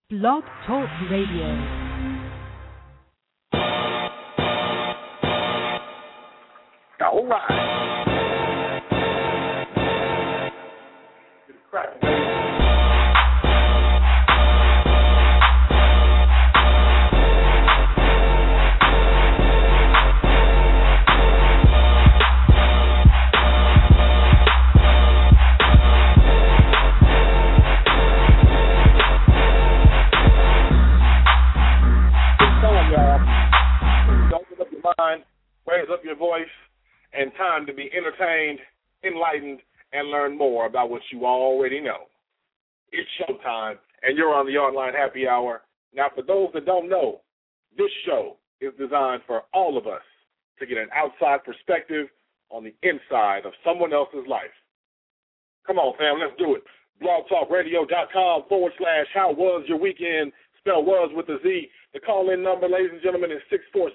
Blog Talk Radio. All right. Get it cracking, baby. Raise up your voice, and time to be entertained, enlightened, and learn more about what you already know. It's showtime, and you're on the online happy hour. Now, for those that don't know, this show is designed for all of us to get an outside perspective on the inside of someone else's life. Come on, fam, let's do it. blogtalkradio.com/how was your weekend? Spell was with a Z. The call-in number, ladies and gentlemen, is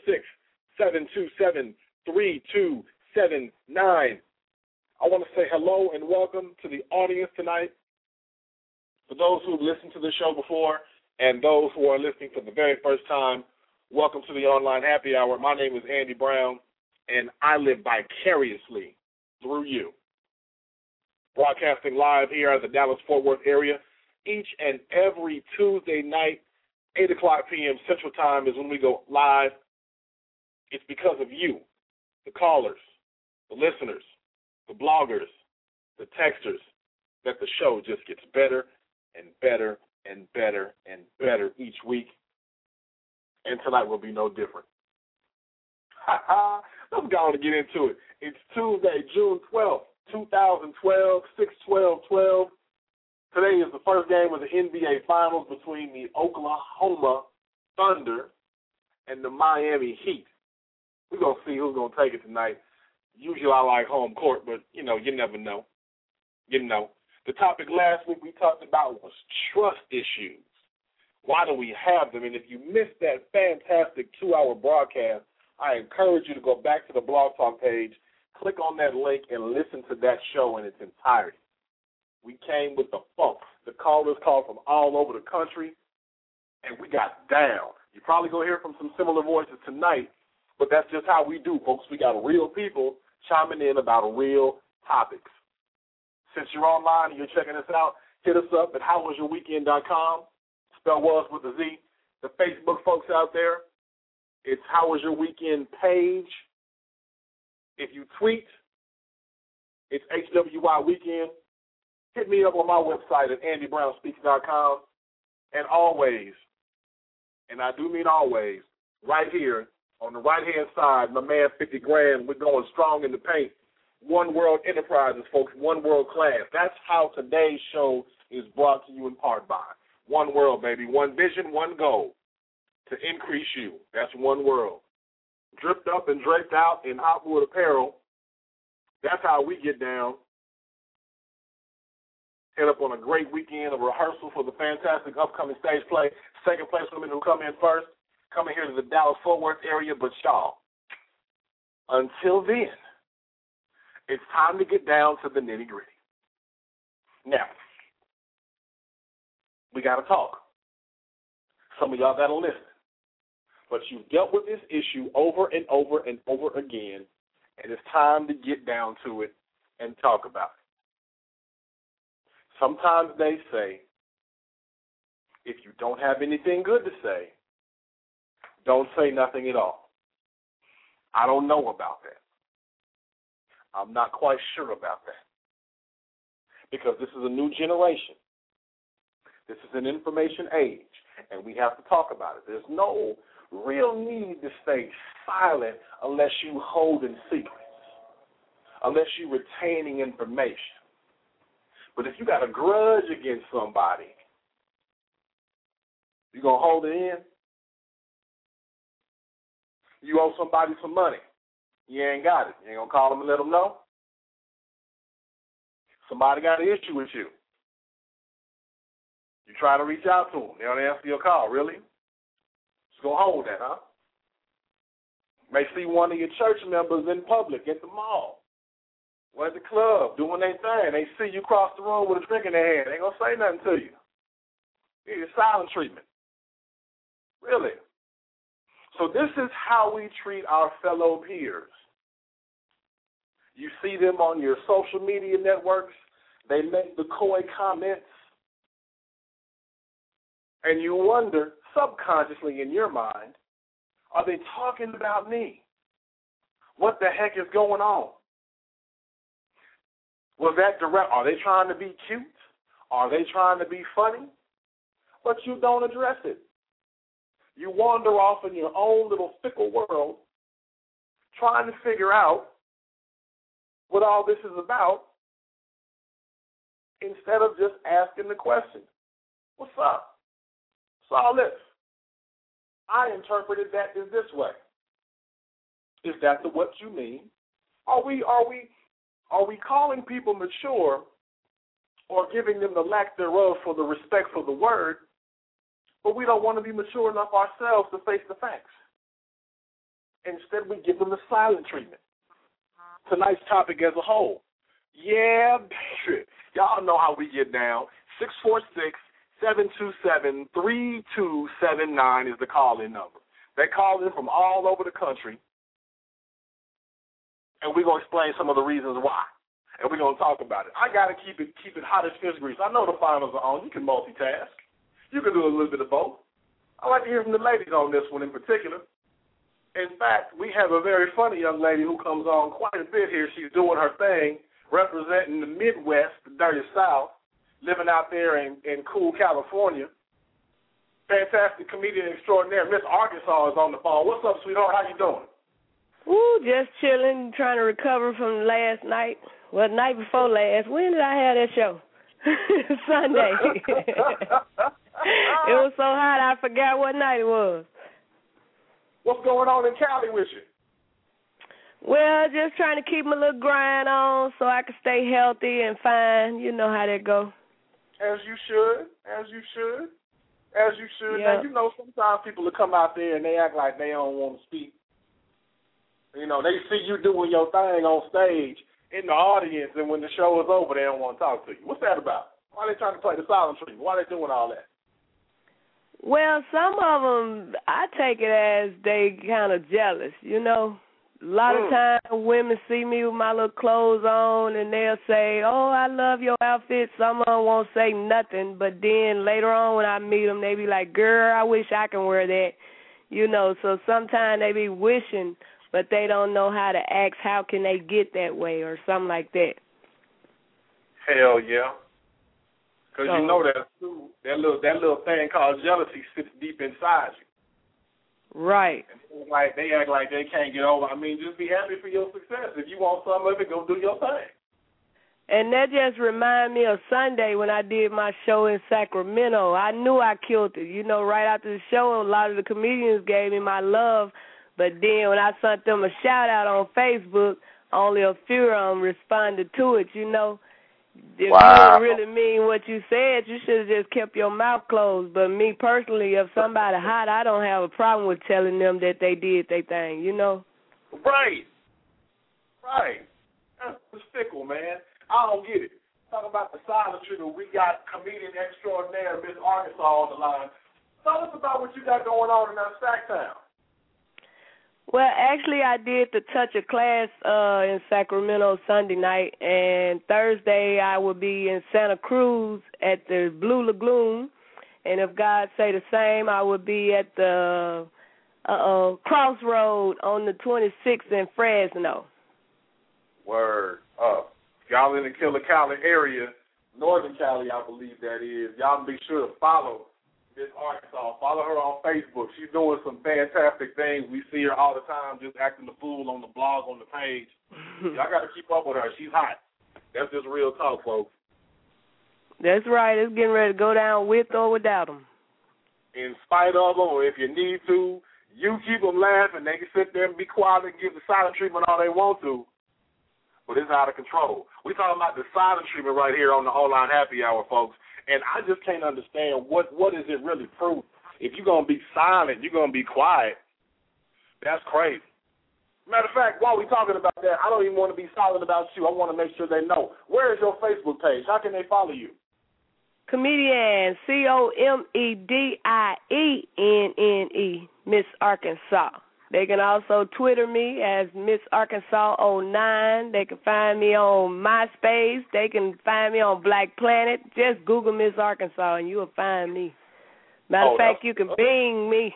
646-727-3279. I want to say hello and welcome to the audience tonight. For those who've listened to the show before and those who are listening for the very first time, welcome to the Online Happy Hour. My name is Andy Brown, and I live vicariously through you. Broadcasting live here at the Dallas-Fort Worth area each and every Tuesday night, 8 o'clock p.m. Central Time is when we go live. It's because of you, the callers, the listeners, the bloggers, the texters, that the show just gets better and better and better and better each week. And tonight will be no different. Let's go on and get into it. It's Tuesday, June 12th, 2012, 6/12/12. Today is the first game of the NBA Finals between the Oklahoma Thunder and the Miami Heat. We're going to see who's going to take it tonight. Usually I like home court, but, you never know. The topic last week we talked about was trust issues. Why do we have them? And if you missed that fantastic 2-hour broadcast, I encourage you to go back to the Blog Talk page, click on that link, and listen to that show in its entirety. We came with the funk. The callers called from all over the country, and we got down. You're probably going to hear from some similar voices tonight, but that's just how we do, folks. We got real people chiming in about real topics. Since you're online and you're checking us out, hit us up at howwasyourweekend.com. Spell was with a Z. The Facebook folks out there, it's How Was Your Weekend page. If you tweet, it's HWY Weekend. Hit me up on my website at andybrownspeaks.com. And always, and I do mean always, right here on the right-hand side, my man 50 Grand, we're going strong in the paint. One World Enterprises, folks, One World Class. That's how today's show is brought to you in part by One World, baby. One vision, one goal to increase you. That's One World. Dripped up and draped out in Hotwood apparel. That's how we get down. Head up on a great weekend of rehearsal for the fantastic upcoming stage play. Second place women who come in first, coming here to the Dallas-Fort Worth area. But y'all, until then, it's time to get down to the nitty-gritty. Now, we got to talk. Some of y'all got to listen. But you've dealt with this issue over and over and over again, and it's time to get down to it and talk about it. Sometimes they say, if you don't have anything good to say, don't say nothing at all. I don't know about that. I'm not quite sure about that. Because this is a new generation. This is an information age, and we have to talk about it. There's no real need to stay silent unless you're holding secrets, unless you're retaining information. But if you got a grudge against somebody, you going to hold it in? You owe somebody some money. You ain't got it. You ain't going to call them and let them know? Somebody got an issue with you. You try to reach out to them. They don't answer your call. Really? Just going to hold that, huh? May see one of your church members in public at the mall. Or at the club doing their thing. They see you cross the room with a drink in their hand. They ain't going to say nothing to you. It's silent treatment. Really. So this is how we treat our fellow peers. You see them on your social media networks. They make the coy comments. And you wonder, subconsciously in your mind, are they talking about me? What the heck is going on? Was that direct? Are they trying to be cute? Are they trying to be funny? But you don't address it. You wander off in your own little fickle world trying to figure out what all this is about instead of just asking the question, what's up? What's all this? I interpreted that as this way. Is that what you mean? Are we calling people mature or giving them the lack thereof for the respect for the word, but we don't want to be mature enough ourselves to face the facts? Instead, we give them the silent treatment. Tonight's topic as a whole. Yeah, baby. Y'all know how we get down. 646-727-3279 is the call-in number. They call in from all over the country, and we're going to explain some of the reasons why, and we're going to talk about it. I got to keep it hot as fish grease. I know the finals are on. You can multitask. You can do a little bit of both. I like to hear from the ladies on this one in particular. In fact, we have a very funny young lady who comes on quite a bit here. She's doing her thing, representing the Midwest, the dirty South, living out there in cool California. Fantastic comedian extraordinaire. Miss Arkansas is on the phone. What's up, sweetheart? How you doing? Ooh, just chilling, trying to recover from last night. Well, the night before last. When did I have that show? Sunday. It was so hot I forgot what night it was. What's going on in Cali with you? Well, just trying to keep my little grind on so I can stay healthy and fine. You know how that go. As you should. Yep. Now, you know, sometimes people will come out there and they act like they don't want to speak. You know, they see you doing your thing on stage in the audience, and when the show is over, they don't want to talk to you. What's that about? Why are they trying to play the silent treatment? Why are they doing all that? Well, some of them, I take it as they kind of jealous, you know. A lot of times women see me with my little clothes on, and they'll say, oh, I love your outfit. Some of them won't say nothing, but then later on when I meet them, they be like, girl, I wish I can wear that. You know, so sometimes they be wishing, but they don't know how to ask how can they get that way or something like that. Hell yeah. Because you know that little thing called jealousy sits deep inside you. Right. And they act like they can't get over. I mean, just be happy for your success. If you want some of it, go do your thing. And that just reminded me of Sunday when I did my show in Sacramento. I knew I killed it. You know, right after the show, a lot of the comedians gave me my love. But then when I sent them a shout-out on Facebook, only a few of them responded to it, you know. If you didn't really mean what you said, you should have just kept your mouth closed. But me personally, if somebody hot, I don't have a problem with telling them that they did their thing, you know? Right. That's fickle, man. I don't get it. Talking about the silent treatment, we got comedian extraordinaire Miss Arkansas on the line. Tell us about what you got going on in that Sacktown. Well, actually, I did the Touch of Class in Sacramento Sunday night, and Thursday I will be in Santa Cruz at the Blue Lagoon, and if God say the same, I will be at the Crossroad on the 26th in Fresno. Word up. Y'all in the Killer Cali area, Northern Cali, I believe that is. Y'all be sure to follow Miss Arkansas. Follow her on Facebook. She's doing some fantastic things. We see her all the time just acting the fool on the blog, on the page. Y'all got to keep up with her. She's hot. That's just real talk, folks. That's right. It's getting ready to go down with or without them. In spite of them, or if you need to, you keep them laughing. They can sit there and be quiet and give the silent treatment all they want to. But it's out of control. We're talking about the silent treatment right here on the Online Happy Hour, folks. And I just can't understand what is it really proof. If you're going to be silent, you're going to be quiet. That's crazy. Matter of fact, while we're talking about that, I don't even want to be silent about you. I want to make sure they know. Where is your Facebook page? How can they follow you? Comedienne, COMEDIENNE, Miss Arkansas. They can also Twitter me as Miss Arkansas09. They can find me on MySpace. They can find me on Black Planet. Just Google Miss Arkansas and you'll find me. Matter of fact, you can Bing me.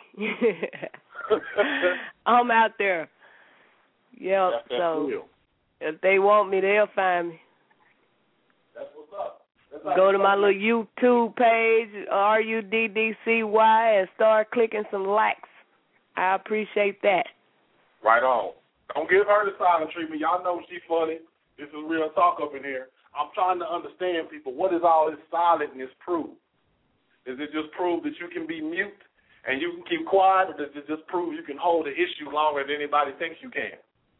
I'm out there. Yep. So if they want me, they'll find me. That's what's up. Go to my little YouTube page, RUDDCY, and start clicking some likes. I appreciate that. Right on. Don't give her the silent treatment. Y'all know she's funny. This is real talk up in here. I'm trying to understand, people, what does all this silentness prove? Does it just prove that you can be mute and you can keep quiet, or does it just prove you can hold the issue longer than anybody thinks you can?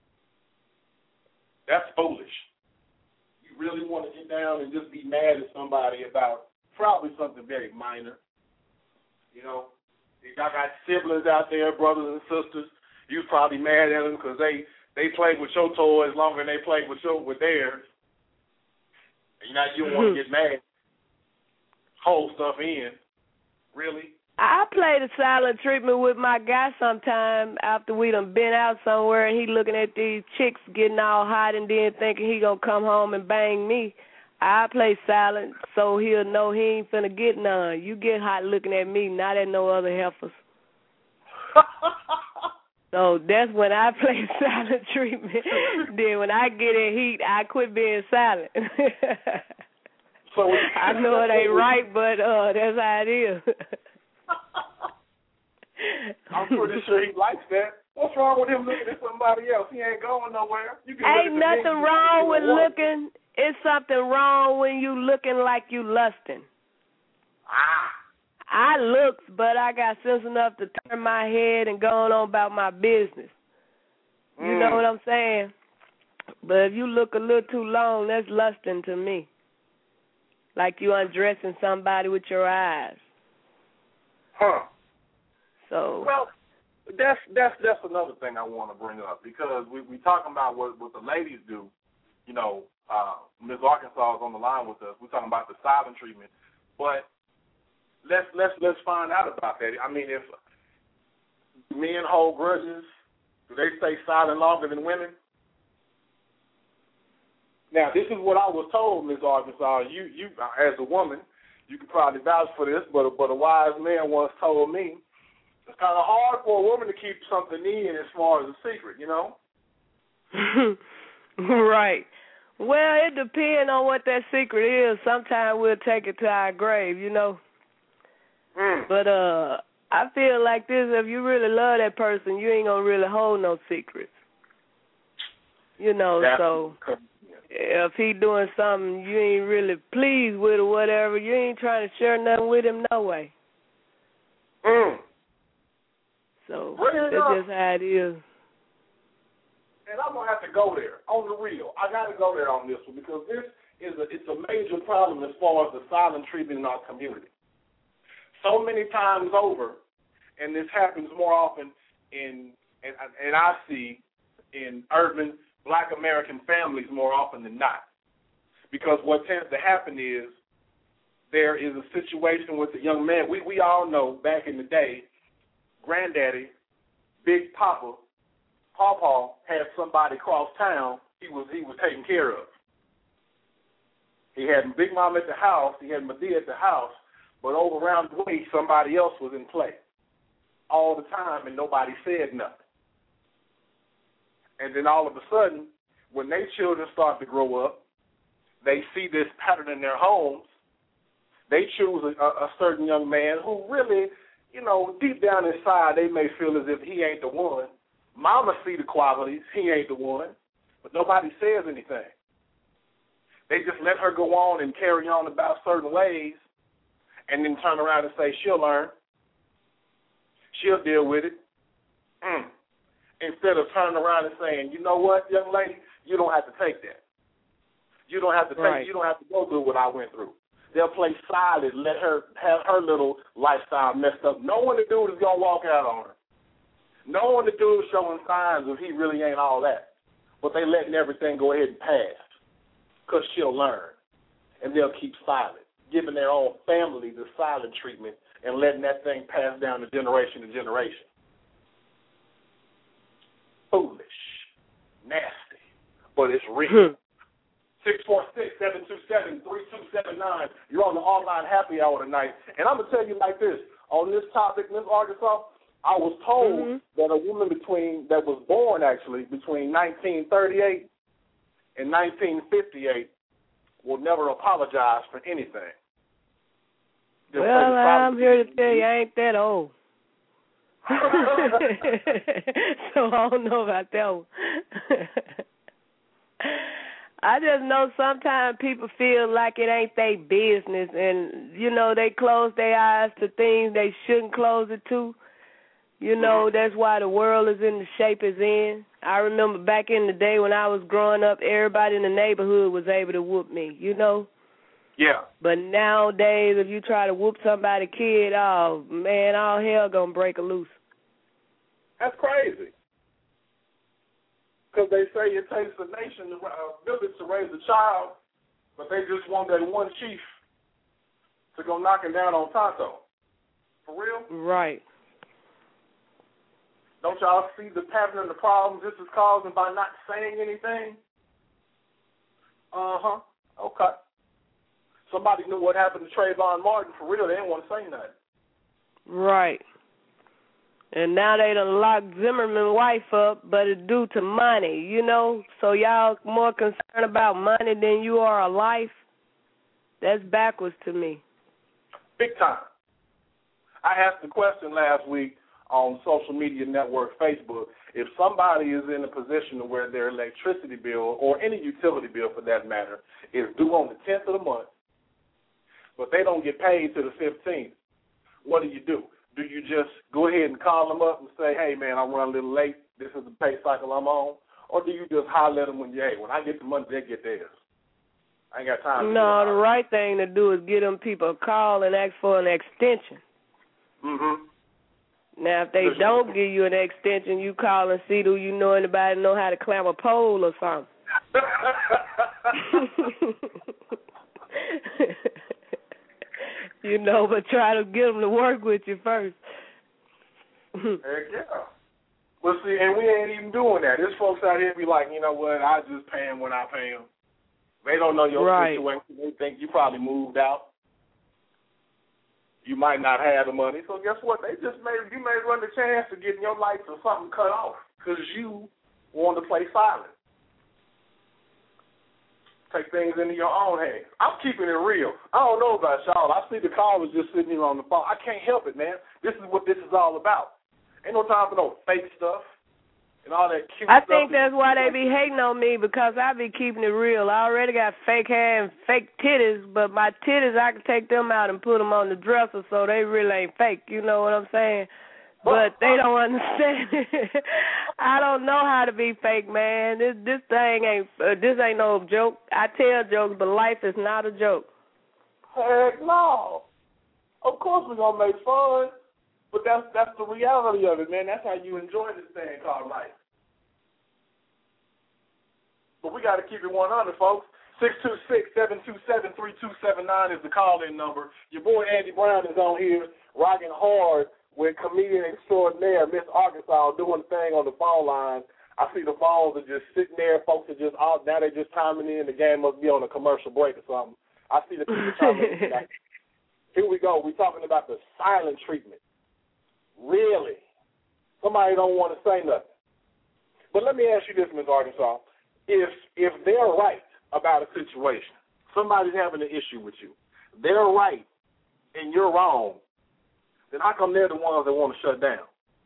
That's foolish. You really want to get down and just be mad at somebody about probably something very minor. You know, y'all got siblings out there, brothers and sisters. You was probably mad at them because they played with your toys longer than they played with theirs. And now you don't want to get mad. Hold stuff in. Really? I play the silent treatment with my guy sometime after we done been out somewhere and he looking at these chicks getting all hot and then thinking he gonna come home and bang me. I play silent so he'll know he ain't finna get none. You get hot looking at me, not at no other heifers. So that's when I play silent treatment. Then when I get in heat, I quit being silent. So I know it ain't right, but that's how it is. I'm pretty sure he likes that. What's wrong with him looking at somebody else? He ain't going nowhere. You can ain't nothing wrong with looking. It's something wrong when you looking like you lusting. I looks, but I got sense enough to turn my head and go on about my business. You know what I'm saying? But if you look a little too long, that's lusting to me. Like you undressing somebody with your eyes. Huh. So well, that's another thing I want to bring up because we talking about what the ladies do. You know, Ms. Arkansas is on the line with us. We're talking about the silent treatment, but let's find out about that. I mean, if men hold grudges, do they stay silent longer than women? Now, this is what I was told, Ms. Arkansas. You as a woman, you could probably vouch for this, but a wise man once told me it's kind of hard for a woman to keep something in as far as a secret, you know? Right. Well, it depends on what that secret is. Sometimes we'll take it to our grave, you know? But I feel like this, if you really love that person, you ain't going to really hold no secrets. You know, so if he doing something you ain't really pleased with or whatever, you ain't trying to share nothing with him no way. So that's just how it is. And I'm going to have to go there, on the real. I got to go there on this one because this is it's a major problem as far as the silent treatment in our community. So many times over, and this happens more often and I see in urban Black American families more often than not. Because what tends to happen is there is a situation with the young man. We all know back in the day, Granddaddy, Big Papa had somebody cross town he was taking care of. He had Big Mom at the house, he had Medea at the house, but over around the way somebody else was in play all the time and nobody said nothing. And then all of a sudden, when their children start to grow up, they see this pattern in their homes. They choose a certain young man who really, you know, deep down inside, they may feel as if he ain't the one. Mama see the qualities, he ain't the one, but nobody says anything. They just let her go on and carry on about certain ways and then turn around and say, she'll learn. She'll deal with it. Instead of turning around and saying, you know what, young lady, you don't have to take that. You don't have to take. You don't have to go through what I went through. They'll play silent, let her have her little lifestyle messed up, knowing the dude is going to walk out on her. Knowing the dude showing signs of he really ain't all that. But they letting everything go ahead and pass because she'll learn. And they'll keep silent. giving their own family the silent treatment and letting that thing pass down to generation to generation. Foolish, nasty, but it's real. 646-727-3279. You're on the online happy hour tonight. And I'm going to tell you like this. On this topic, Ms. Arkansas, I was told that a woman that was born actually between 1938 and 1958 will never apologize for anything. Well, I'm here to tell you I ain't that old. So I don't know about that one. I just know sometimes people feel like it ain't their business, and, you know, they close their eyes to things they shouldn't close it to. You know, that's why the world is in the shape it's in. I remember back in the day when I was growing up, everybody in the neighborhood was able to whoop me, you know? Yeah. But nowadays, if you try to whoop somebody's kid, oh, man, all hell gonna break loose. That's crazy. Because they say it takes a nation, a village to raise a child, but they just want that one chief to go knocking down on Tonto. For real? Right. Don't y'all see the pattern and the problems this is causing by not saying anything? Okay. Somebody knew what happened to Trayvon Martin. For real, they didn't want to say nothing. Right. And now they done locked Zimmerman's wife up, but it's due to money, you know? So y'all more concerned about money than you are a life? That's backwards to me. Big time. I asked the question last week on social media network Facebook, if somebody is in a position where their electricity bill, or any utility bill for that matter, is due on the 10th of the month, but they don't get paid till the 15th, what do? Do you just go ahead and call them up and say, hey, man, I'm running a little late, this is the pay cycle I'm on? Or do you just holler at them when I get the money, they get theirs? I ain't got time. No, the right thing to do is get them people a call and ask for an extension. Now, if they don't give you an extension, you call and see, do you know anybody know how to climb a pole or something? You know, but try to get them to work with you first. Heck yeah. Well, see, and we ain't even doing that. There's folks out here be like, you know what, I just pay them when I pay them. They don't know your situation. They think you probably moved out. You might not have the money. So guess what? You may run the chance of getting your lights or something cut off because you want to play silent. Take things into your own hands. I'm keeping it real. I don't know about y'all. I see the callers just sitting here on the phone. I can't help it, man. This is what this is all about. Ain't no time for no fake stuff and all that cute stuff. I think that's why they be hating on me, because I be keeping it real. I already got fake hair and fake titties, but my titties, I can take them out and put them on the dresser so they really ain't fake. You know what I'm saying? But they don't understand it. I don't know how to be fake, man. This thing ain't no joke. I tell jokes, but life is not a joke. Heck no. Of course we're gonna make fun, but that's the reality of it, man. That's how you enjoy this thing called life. But we got to keep it 100, folks. 626-727-3279 is the call-in number. Your boy Andy Brown is on here rocking hard with comedian extraordinaire Miss Arkansas doing the thing on the phone line. I see the phones are just sitting there. Folks are just out now. They're just chiming in. The game must be on a commercial break or something. I see the people chiming in. Here we go. We're talking about the silent treatment. Really? Somebody don't want to say nothing. But let me ask you this, Miss Arkansas. If they're right about a situation, somebody's having an issue with you, they're right and you're wrong, then how come they're the ones that want to shut down?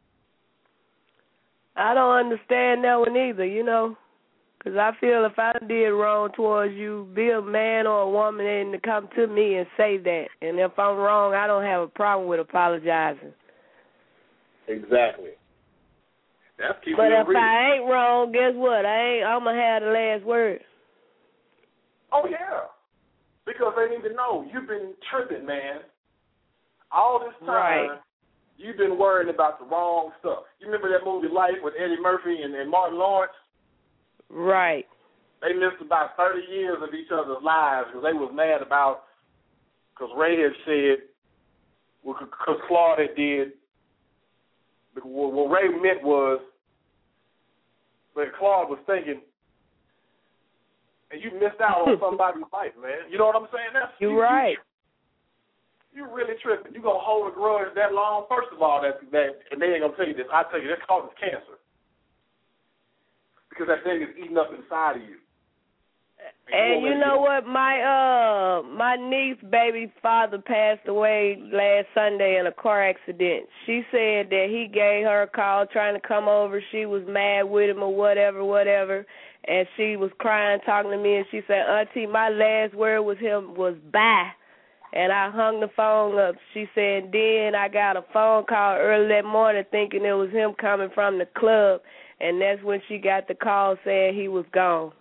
I don't understand that one either, you know, because I feel if I did wrong towards you, be a man or a woman and to come to me and say that. And if I'm wrong, I don't have a problem with apologizing. Exactly. That's keeping but it if real. I ain't wrong, guess what? I'm going to have the last word. Oh, yeah. Because they need to know you've been tripping, man. All this time, you've been worrying about the wrong stuff. You remember that movie Life with Eddie Murphy and Martin Lawrence? Right. They missed about 30 years of each other's lives because they was mad about because Ray had said, because Claude had did, what Ray meant was, but Claude was thinking, and you missed out on somebody's life, man. You know what I'm saying? You're right. You really tripping. You gonna hold a grudge that long? First of all, that and they ain't gonna tell you this. I tell you, that causes cancer because that thing is eating up inside of you. And you know what? My niece, baby father, passed away last Sunday in a car accident. She said that he gave her a call trying to come over. She was mad with him or whatever. And she was crying, talking to me, and she said, Auntie, my last word with him was bye. And I hung the phone up. She said, then I got a phone call early that morning thinking it was him coming from the club, and that's when she got the call saying he was gone.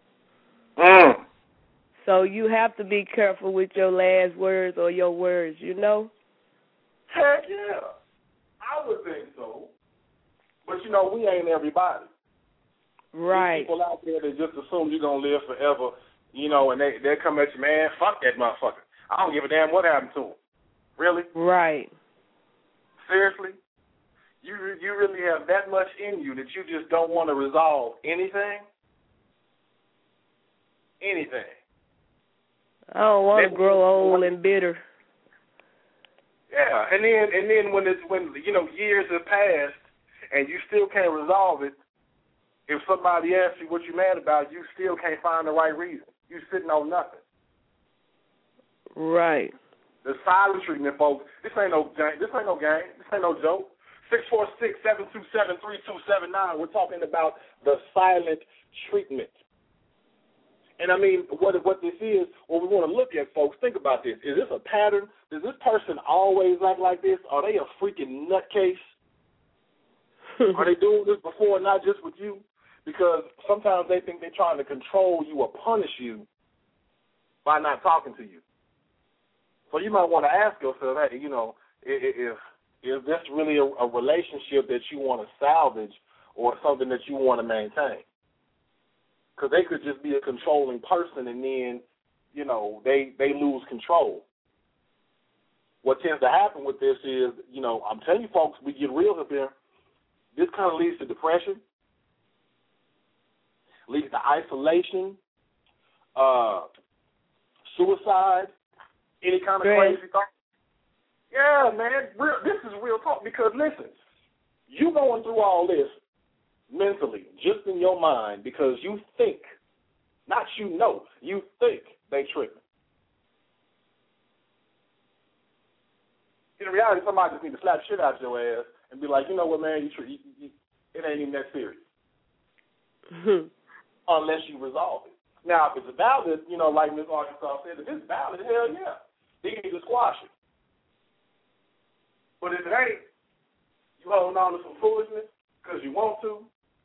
So you have to be careful with your last words or your words, you know? Heck yeah. I would think so. But, you know, we ain't everybody. Right. There's people out there that just assume you're going to live forever, you know, and they come at you, man, fuck that motherfucker. I don't give a damn what happened to him. Really? Right. Seriously? You really have that much in you that you just don't want to resolve anything? Anything. I don't want to grow old and bitter. Yeah, and then when you know years have passed and you still can't resolve it, if somebody asks you what you're mad about, you still can't find the right reason. You're sitting on nothing. Right. The silent treatment, folks. This ain't no game. This ain't no joke. 646-727-3279. We're talking about the silent treatment. And I mean, what this is, what we want to look at, folks, think about this. Is this a pattern? Does this person always act like this? Are they a freaking nutcase? Are they doing this before, not just with you? Because sometimes they think they're trying to control you or punish you by not talking to you. So you might want to ask yourself, hey, you know, if this really a relationship that you want to salvage or something that you want to maintain? Because they could just be a controlling person and then, you know, they lose control. What tends to happen with this is, you know, I'm telling you folks, we get real up here. This kind of leads to depression, leads to isolation, suicide, any kind of crazy thought. Yeah, man, this is real talk because, listen, you going through all this mentally, just in your mind, because you think, not you know, you think they tripping. In reality, somebody just need to slap shit out your ass and be like, you know what, man, it ain't even that serious. Unless you resolve it. Now, if it's valid, you know, like Ms. Arkansas said, if it's valid, hell yeah, they need to squash it. But if it ain't, you holding on to some foolishness because you want to,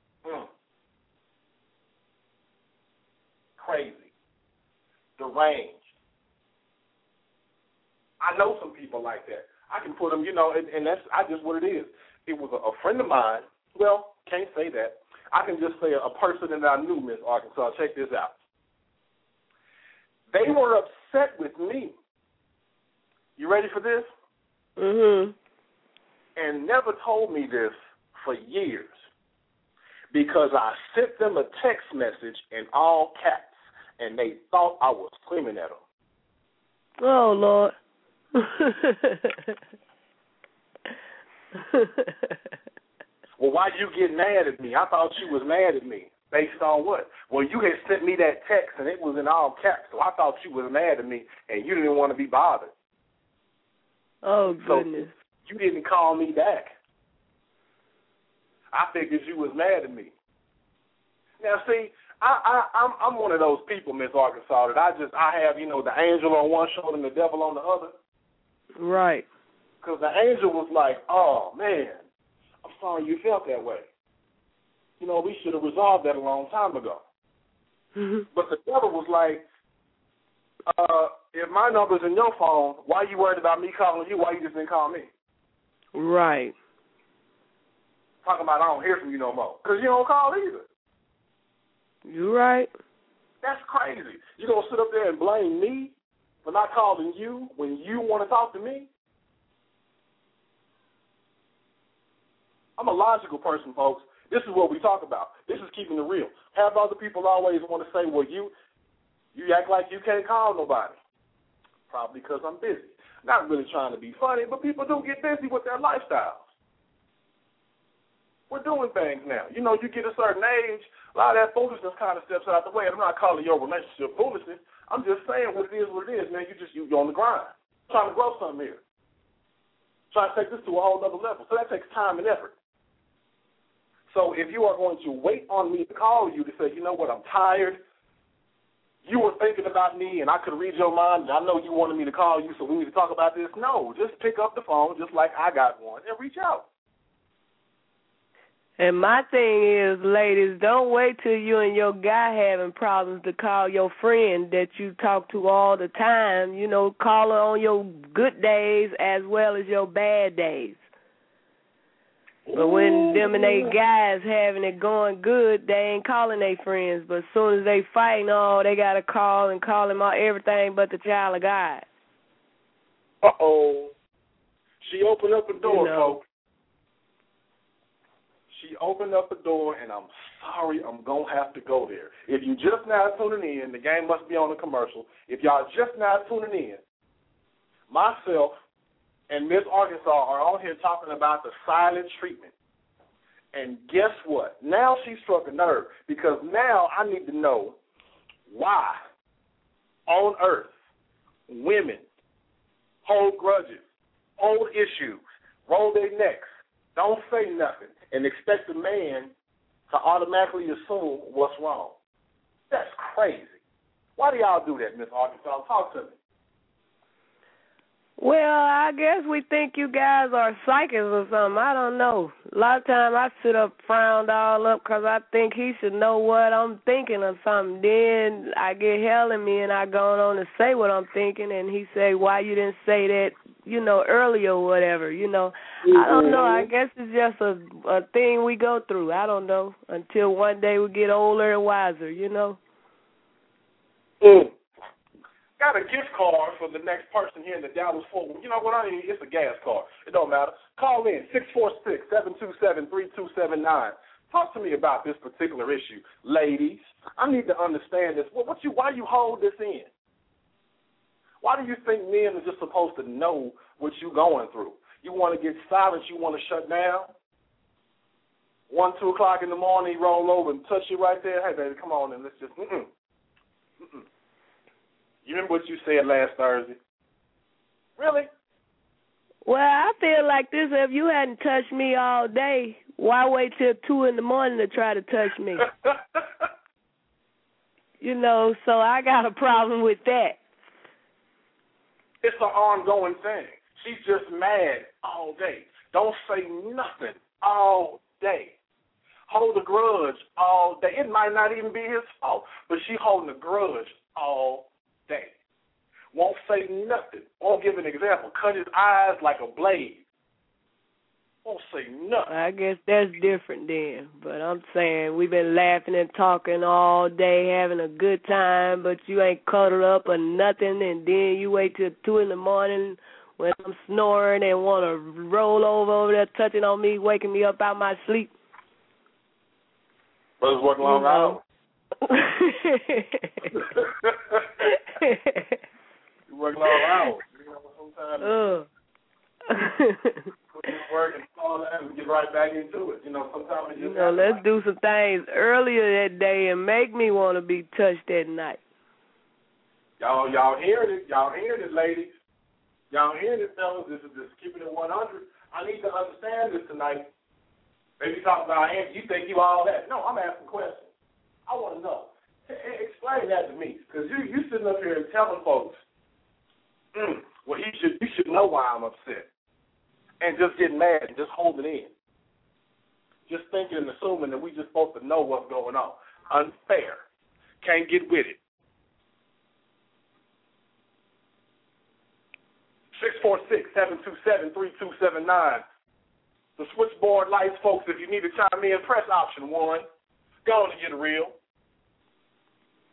crazy, deranged. I know some people like that. I can put them, you know, and that's just what it is. It was a friend of mine. Well, can't say that. I can just say a person that I knew, Miss Arkansas. Check this out. They were upset with me. You ready for this? Mhm. And never told me this for years because I sent them a text message in all caps, and they thought I was screaming at them. Oh, Lord. Well, why you get mad at me? I thought you was mad at me. Based on what? Well, you had sent me that text, and it was in all caps, so I thought you was mad at me, and you didn't want to be bothered. Oh, goodness. So you didn't call me back. I figured you was mad at me. Now, see, I'm one of those people, Miss Arkansas, that I have, you know, the angel on one shoulder and the devil on the other. Right. Because the angel was like, oh, man, I'm sorry you felt that way. You know, we should have resolved that a long time ago. But the devil was like, if my number's in your phone, why you worried about me calling you? Why you just didn't call me? Right. Talking about I don't hear from you no more. Because you don't call either. You right. That's crazy. You going to sit up there and blame me for not calling you when you want to talk to me? I'm a logical person, folks. This is what we talk about. This is keeping it real. Have other people always want to say, well, you act like you can't call nobody. Probably because I'm busy. Not really trying to be funny, but people do get busy with their lifestyles. We're doing things now. You know, you get a certain age, a lot of that foolishness kind of steps out the way. I'm not calling your relationship foolishness. I'm just saying what it is, man. You're on the grind. Trying to grow something here. Trying to take this to a whole other level. So that takes time and effort. So if you are going to wait on me to call you to say, you know what, I'm tired, you were thinking about me and I could read your mind and I know you wanted me to call you so we need to talk about this. No, just pick up the phone just like I got one and reach out. And my thing is, ladies, don't wait till you and your guy having problems to call your friend that you talk to all the time. You know, call her on your good days as well as your bad days. But when them and they guys having it going good, they ain't calling their friends. But as soon as they fighting, they got to call and call him out everything but the child of God. Uh-oh. She opened up a door, folks. She opened up a door, and I'm sorry, I'm going to have to go there. If you just now tuning in, the game must be on a commercial. If y'all just now tuning in, myself and Miss Arkansas are on here talking about the silent treatment. And guess what? Now she struck a nerve because now I need to know why on earth women hold grudges, hold issues, roll their necks, don't say nothing, and expect a man to automatically assume what's wrong. That's crazy. Why do y'all do that, Miss Arkansas? Talk to me. Well, I guess we think you guys are psychics or something. I don't know. A lot of times I sit up frowned all up because I think he should know what I'm thinking or something. Then I get hell in me and I go on to say what I'm thinking, and he say, why you didn't say that, earlier or whatever, Mm-hmm. I don't know. I guess it's just a thing we go through. I don't know. Until one day we get older and wiser, Got a gift card for the next person here in the Dallas Fort Worth. You know what? It's a gas card. It don't matter. Call in 646-727-3279. Talk to me about this particular issue, ladies. I need to understand this. Why you hold this in? Why do you think men are just supposed to know what you're going through? You want to get silent? You want to shut down? 1, 2 o'clock in the morning, you roll over and touch you right there. Hey, baby, come on and let's just You remember what you said last Thursday? Really? Well, I feel like this. If you hadn't touched me all day, why wait till 2 in the morning to try to touch me? So I got a problem with that. It's an ongoing thing. She's just mad all day. Don't say nothing all day. Hold a grudge all day. It might not even be his fault, but she holding a grudge all day. Won't say nothing. Won't give an example. Cut his eyes like a blade. Won't say nothing. I guess that's different then. But I'm saying we've been laughing and talking all day, having a good time, but you ain't cuddled up or nothing, and then you wait till 2 in the morning when I'm snoring and want to roll over there touching on me, waking me up out my sleep. Brothers working long hours. You work long hours. Sometimes work and all that, and get right back into it. Sometimes it just let's do some things earlier that day and make me want to be touched that night. Y'all hearing it? Y'all hearing it, ladies? Y'all hearing it, fellas? This is just keeping it 100. I need to understand this tonight. Maybe talk about him. You think you all that? No, I'm asking questions. I want to know. Explain that to me, because you sitting up here and telling folks, well, you should know why I'm upset, and just getting mad and just holding in, just thinking and assuming that we just supposed to know what's going on. Unfair. Can't get with it. 646-727-3279. The switchboard lights, folks. If you need to chime in, press option 1. Go on and get real.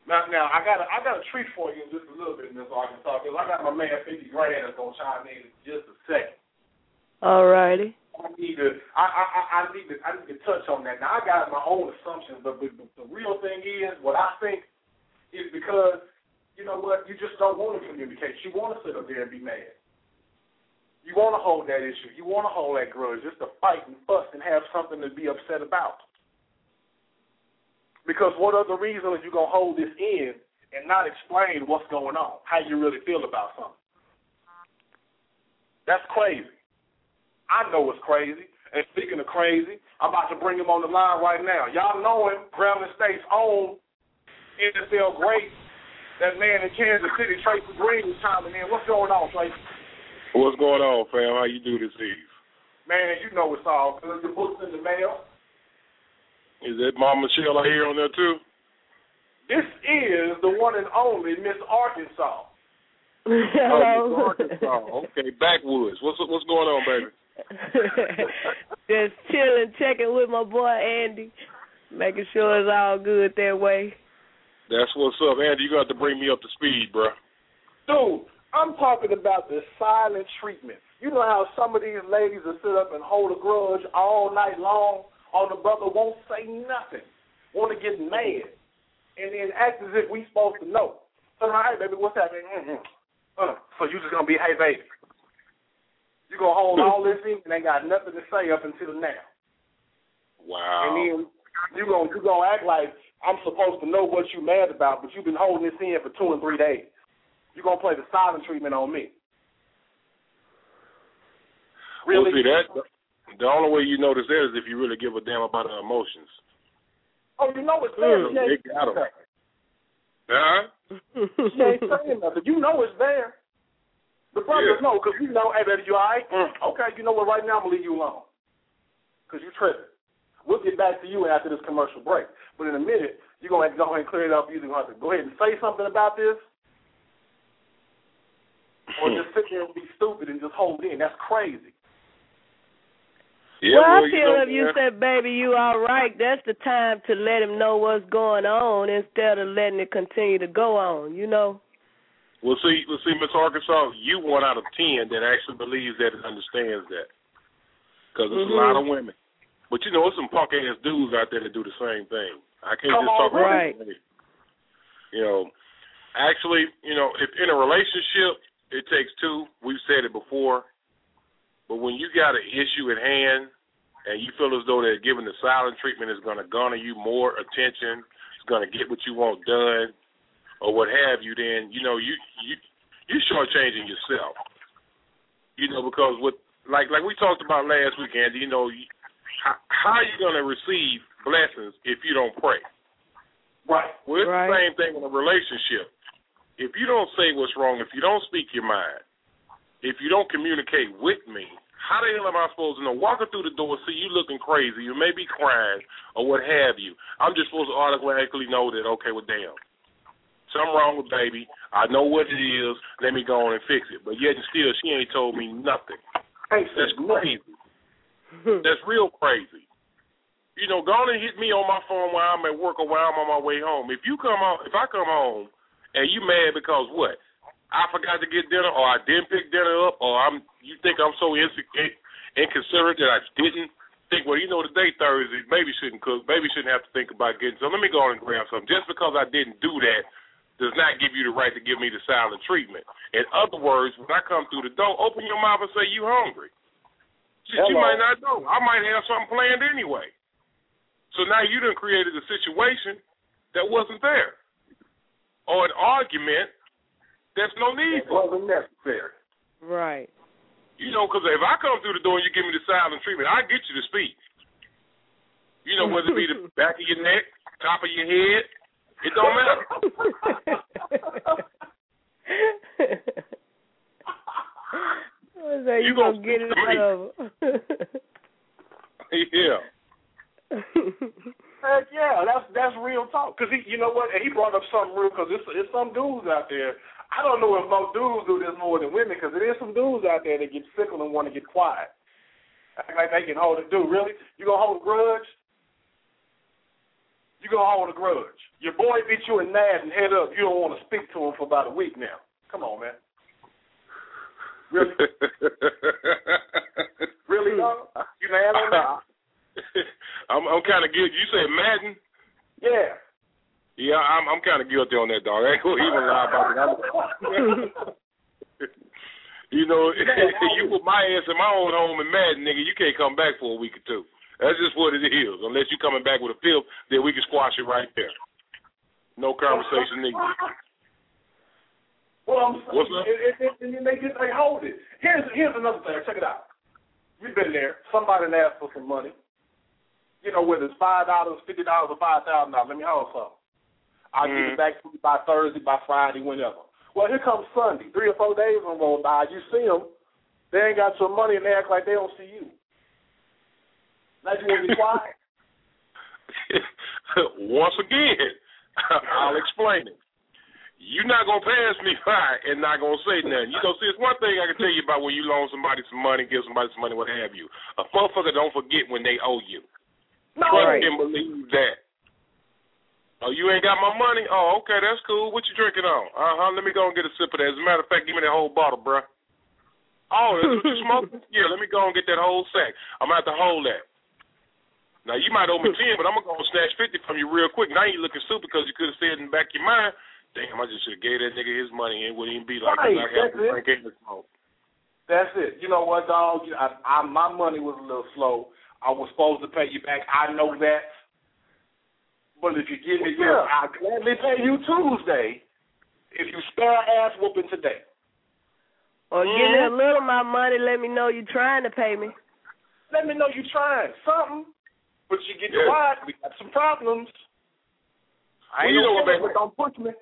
Now I got a treat for you in just a little bit in this Arkansas, because I got my man 50 Grand that's gonna chime in just a second. All righty. I need to touch on that. Now I got my own assumptions, but the real thing is, what I think is because, you know what, you just don't want to communicate. You want to sit up there and be mad. You want to hold that issue. You want to hold that grudge, just to fight and fuss and have something to be upset about. Because what other reason are you going to hold this in and not explain what's going on, how you really feel about something? That's crazy. I know it's crazy. And speaking of crazy, I'm about to bring him on the line right now. Y'all know him, Grambling State's own NFL great. That man in Kansas City, Tracy Green, is chiming in. What's going on, Tracy? What's going on, fam? How you do this eve? Man, you know it's all good. The book's in the mail. Is that Mama Michelle I hear on there too? This is the one and only Miss Arkansas. Hello. Arkansas. Okay, backwoods. What's going on, baby? Just chilling, checking with my boy Andy, making sure it's all good that way. That's what's up, Andy. You got to bring me up to speed, bro. Dude, I'm talking about the silent treatment. You know how some of these ladies will sit up and hold a grudge all night long on the brother, won't say nothing, want to get mad, and then act as if we supposed to know. So, hey, baby, what's happening? So you just going to be, hey, baby. You're going to hold all this in and ain't got nothing to say up until now. Wow. And then you're going to act like I'm supposed to know what you're mad about, but you've been holding this in for 2 and 3 days. You're going to play the silent treatment on me. Really? Well, see, the only way you notice that is if you really give a damn about her emotions. Oh, you know it's there. They got them. Huh? She ain't saying nothing. You know it's there. The brothers know, because we know, hey, baby, you all right? Okay, you know what, right now I'm going to leave you alone because you're tripping. We'll get back to you after this commercial break. But in a minute, you're going to have to go ahead and clear it up. You're going to have to go ahead and say something about this or just sit there and be stupid and just hold it in. That's crazy. Yeah, well, I feel if you said, baby, you all right, that's the time to let him know what's going on instead of letting it continue to go on, you know? Well, see, Miss Arkansas, you 1 out of 10 that actually believes that and understands that. Because there's a lot of women. But, you know, there's some punk-ass dudes out there that do the same thing. I can't just talk about it. You know, actually, you know, if in a relationship, it takes two. We've said it before. But when you got an issue at hand and you feel as though that giving the silent treatment is going to garner you more attention, it's going to get what you want done, or what have you, then, you know, you're shortchanging yourself. You know, because like we talked about last week, Andy, you know, how are you going to receive blessings if you don't pray? Right. Well, it's the same thing in a relationship. If you don't say what's wrong, if you don't speak your mind, if you don't communicate with me, how the hell am I supposed to know? Walking through the door, see you looking crazy, you may be crying, or what have you. I'm just supposed to automatically know that, okay, well, damn. Something wrong with baby. I know what it is. Let me go on and fix it. But yet and still, she ain't told me nothing. That's crazy. That's real crazy. You know, go on and hit me on my phone while I'm at work or while I'm on my way home. If I come home and you mad because what? I forgot to get dinner, or I didn't pick dinner up, or you think I'm so inconsiderate that I didn't think, well, you know, today Thursday, baby shouldn't cook, baby shouldn't have to think about getting something. Let me go on and grab something. Just because I didn't do that does not give you the right to give me the silent treatment. In other words, when I come through the door, open your mouth and say you hungry. You might not know. I might have something planned anyway. So now you done created a situation that wasn't there, or an argument that's no need for. It wasn't necessary. Right. You know, because if I come through the door and you give me the silent treatment, I get you to speak. You know, whether it be the back of your neck, top of your head, it don't matter. You gonna get it out of him. Yeah. Heck yeah, that's real talk. Because you know what? And he brought up something real. Because there's some dudes out there. I don't know if most dudes do this more than women. Because there is some dudes out there that get fickle and want to get quiet. Act like they can hold it. Dude, really? You gonna hold a grudge? you gonna hold a grudge. Your boy beat you in Madden, head up. You don't want to speak to him for about a week now. Come on, man. Really? Really, dog? You mad on that? I'm kind of guilty. You said Madden? Yeah. Yeah, I'm kind of guilty on that, dog. I ain't gonna even lie about that. You know, you put my ass in my own home in Madden, nigga, you can't come back for a week or two. That's just what it is. Unless you're coming back with a fifth, then we can squash it right there. No conversation needed. Well, what's up? And then they hold it. Here's another thing. Check it out. We've been there. Somebody asked for some money. You know, whether it's $5, $50, or $5,000. Let me hold some. I'll give it back to you by Thursday, by Friday, whenever. Well, here comes Sunday. 3 or 4 days will roll by. You see them. They ain't got your money, and they act like they don't see you. Now you want to be quiet? Once again, I'll explain it. You're not going to pass me by and not going to say nothing. You know, see, it's one thing I can tell you about when you loan somebody some money, give somebody some money, what have you. A motherfucker don't forget when they owe you. No. Trust and believe that. Oh, you ain't got my money? Oh, okay, that's cool. What you drinking on? Let me go and get a sip of that. As a matter of fact, give me that whole bottle, bruh. Oh, that's what you smoking? Yeah, let me go and get that whole sack. I'm going to have to hold that. Now, you might owe me 10, but I'm going to go and snatch 50 from you real quick. Now you looking stupid because you could have said in the back of your mind, damn, I just should have gave that nigga his money and it wouldn't even be like right, I have to drink and smoke. That's it. You know what, dog? My money was a little slow. I was supposed to pay you back. I know that. But if you give me I'll gladly pay you Tuesday if you spare ass whooping today. Or give me a little of my money, let me know you're trying to pay me. Let me know you're trying something. But you get quiet, we got some problems. I ain't don't push me.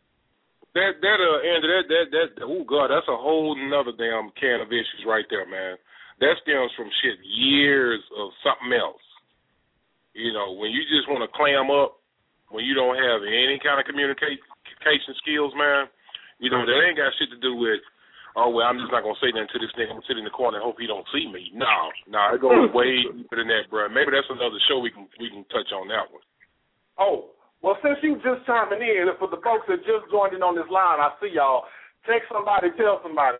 Oh God, that's a whole nother damn can of issues right there, man. That stems from shit years of something else. You know, when you just want to clam up, when you don't have any kind of communication skills, man, you know, that ain't got shit to do with, oh, well, I'm just not going to say nothing to this nigga. I'm sitting in the corner and hope he don't see me. No, it goes way deeper than that, bro. Maybe that's another show we can touch on that one. Oh, well, since you just chiming in, and for the folks that just joined in on this line, I see y'all. Text somebody, tell somebody.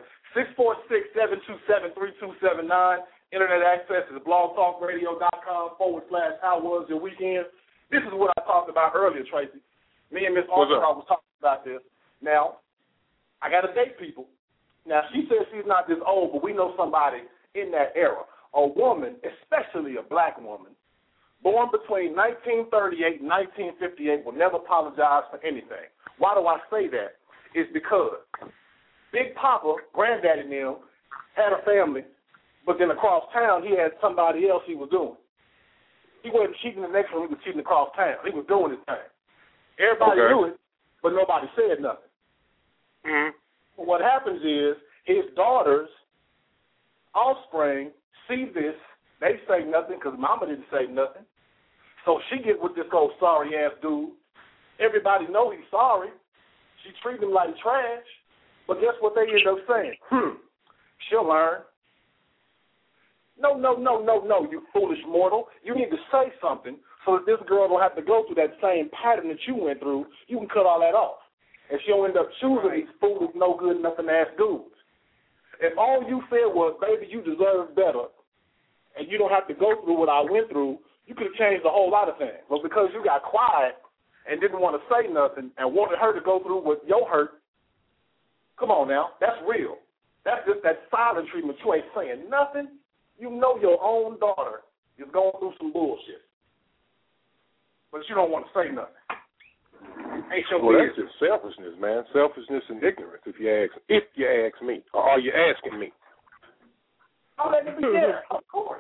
646-727-3279. Internet access is blogtalkradio.com/how was your weekend. This is what I talked about earlier, Tracy. Me and Miss Armstrong was talking about this. Now, I got to date people. Now, she says she's not this old, but we know somebody in that era. A woman, especially a black woman, born between 1938 and 1958, will never apologize for anything. Why do I say that? It's because Big Papa, granddaddy and them, had a family, but then across town he had somebody else he was doing. He wasn't cheating the next one, he was cheating across town. He was doing his thing. Everybody knew it, but nobody said nothing. What happens is his daughter's offspring see this. They say nothing because mama didn't say nothing. So she get with this old sorry-ass dude. Everybody know he's sorry. She treat him like trash. But guess what they end up saying? She'll learn. No, you foolish mortal. You need to say something so that this girl don't have to go through that same pattern that you went through. You can cut all that off. And she'll end up choosing these foolish, no good, nothing-ass dudes. If all you said was, baby, you deserve better, and you don't have to go through what I went through, you could have changed a whole lot of things. But because you got quiet and didn't want to say nothing and wanted her to go through with your hurt, come on now, that's real. That's just that silent treatment. You ain't saying nothing. You know your own daughter is going through some bullshit. But you don't want to say nothing. Ain't your business. That's just selfishness, man. Selfishness and ignorance, if you ask me. Or are you asking me? I'll let it be there, of course.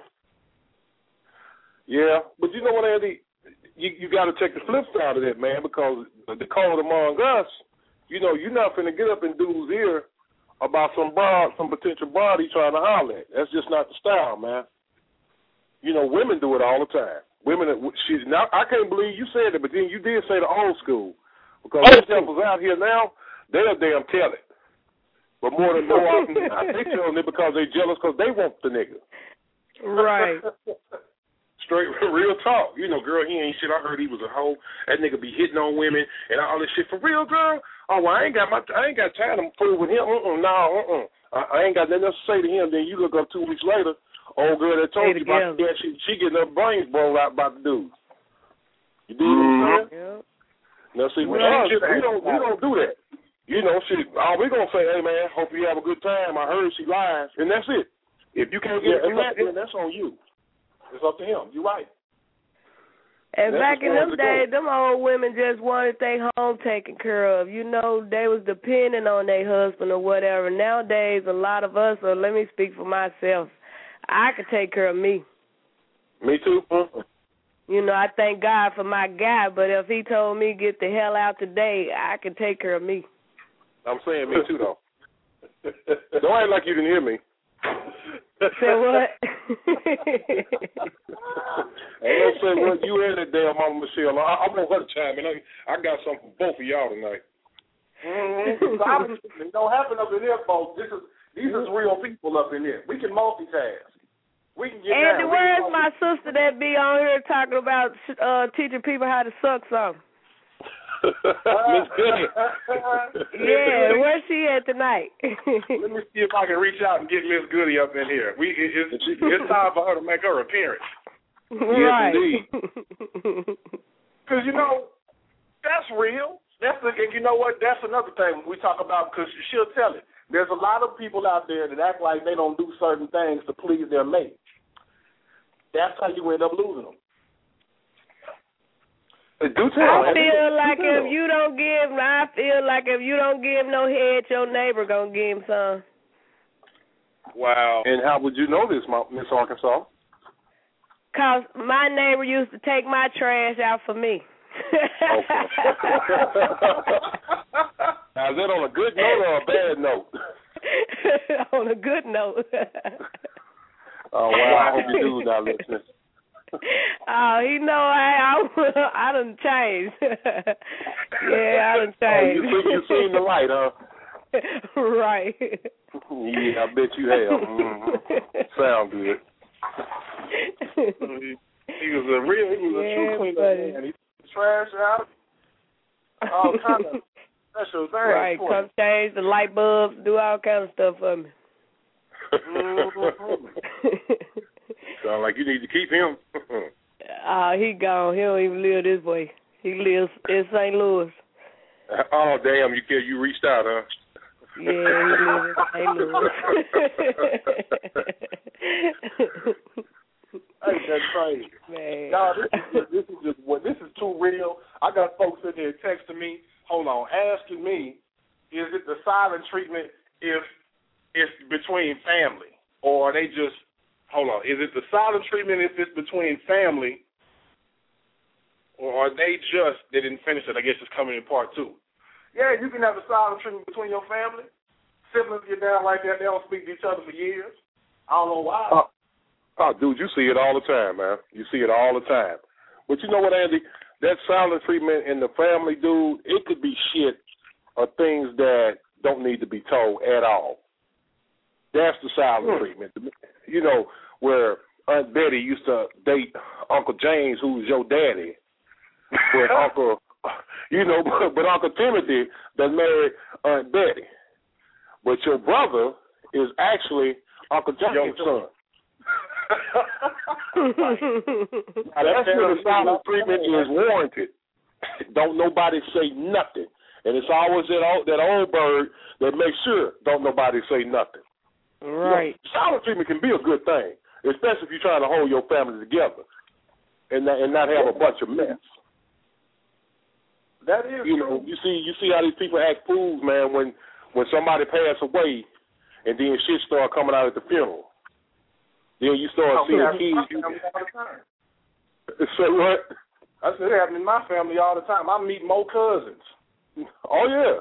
Yeah, but you know what, Andy? You got to check the flip side of that, man, because the call among us, you know, you're not finna get up in dude's ear about some potential broad he trying to holler at. That's just not the style, man. You know, women do it all the time. Women, now I can't believe you said it, but then you did say the old school. Because those devils out here now, they'll damn tell it. But more often than not, they telling it because they jealous because they want the nigga. Right. Straight real talk. You know, girl, he ain't shit. I heard he was a hoe. That nigga be hitting on women and all this shit. For real, girl? Oh, well, I ain't got time to fool with him. I ain't got nothing else to say to him. Then you look up 2 weeks later, old girl that told you about that shit, she getting her brains blown out by the dude. You do what I'm saying? Yeah. Now, see, we don't do that. You know, shit, all we going to say, hey, man, hope you have a good time. I heard she lies, and that's it. If you can't get through that, then that's on you. It's up to him. You're right. And back in them days, them old women just wanted their home taken care of. You know, they was depending on their husband or whatever. Nowadays, a lot of us, or let me speak for myself, I could take care of me. Me too. You know, I thank God for my guy, but if he told me get the hell out today, I could take care of me. I'm saying me too, though. Don't act like you didn't hear me. Say what? Hey, don't say what you had that damn Mama Michelle. I want her to chime in. I got something for both of y'all tonight. It don't happen up in here, folks. These is real people up in here. We can multitask. We can get Andy, down. where's my sister that be on here talking about teaching people how to suck some? Miss Goody. Yeah, where's she at tonight? Let me see if I can reach out and get Miss Goody up in here. It's time for her to make her appearance. Right. Yes, indeed. Because, you know, that's real. And you know what? That's another thing we talk about, because she'll tell it. There's a lot of people out there that act like they don't do certain things to please their mate. That's how you end up losing them. I feel like if you don't give no head, your neighbor gonna give him some. Wow. And how would you know this, Miss Arkansas? 'Cause my neighbor used to take my trash out for me. Okay. Now, is that on a good note or a bad note? On a good note. Oh, wow. I hope you do now, listeners. Oh, he know I done changed. Yeah, I done changed. You seen the light, huh? Right. Yeah, I bet you have. Mm-hmm. Sound good. He was a true cleaner man. He took trash out. All kind of special things. Right, come change the light bulbs, do all kind of stuff for me. Sound like you need to keep him. He gone. He don't even live this way. He lives in St. Louis. Oh, damn, you reached out, huh? Yeah, he lives in St. Louis. Hey, that's crazy. Man. Y'all, this is too real. I got folks in there texting me, asking me, is it the silent treatment if it's between family? Or are they just, is it the silent treatment if it's between family? Or are they they didn't finish it, I guess it's coming in part 2. Yeah, you can have a silent treatment between your family. Siblings get down like that, they don't speak to each other for years. I don't know why. Oh, dude, you see it all the time, man. You see it all the time. But you know what, Andy? That silent treatment in the family, dude, it could be shit or things that don't need to be told at all. That's the silent treatment. You know, where Aunt Betty used to date Uncle James, who's your daddy. But but Uncle Timothy done married Aunt Betty. But your brother is actually Uncle James' son. Now, that's where the silent treatment is warranted. Don't nobody say nothing. And it's always that old bird that makes sure don't nobody say nothing. Right. You know, silent treatment can be a good thing, especially if you're trying to hold your family together and not have a bunch of mess. That is true. You see how these people act fools, man, when somebody pass away and then shit start coming out at the funeral. Then you start seeing kids. Say what? I said it happens in my family all the time. I meet more cousins. Oh, yeah.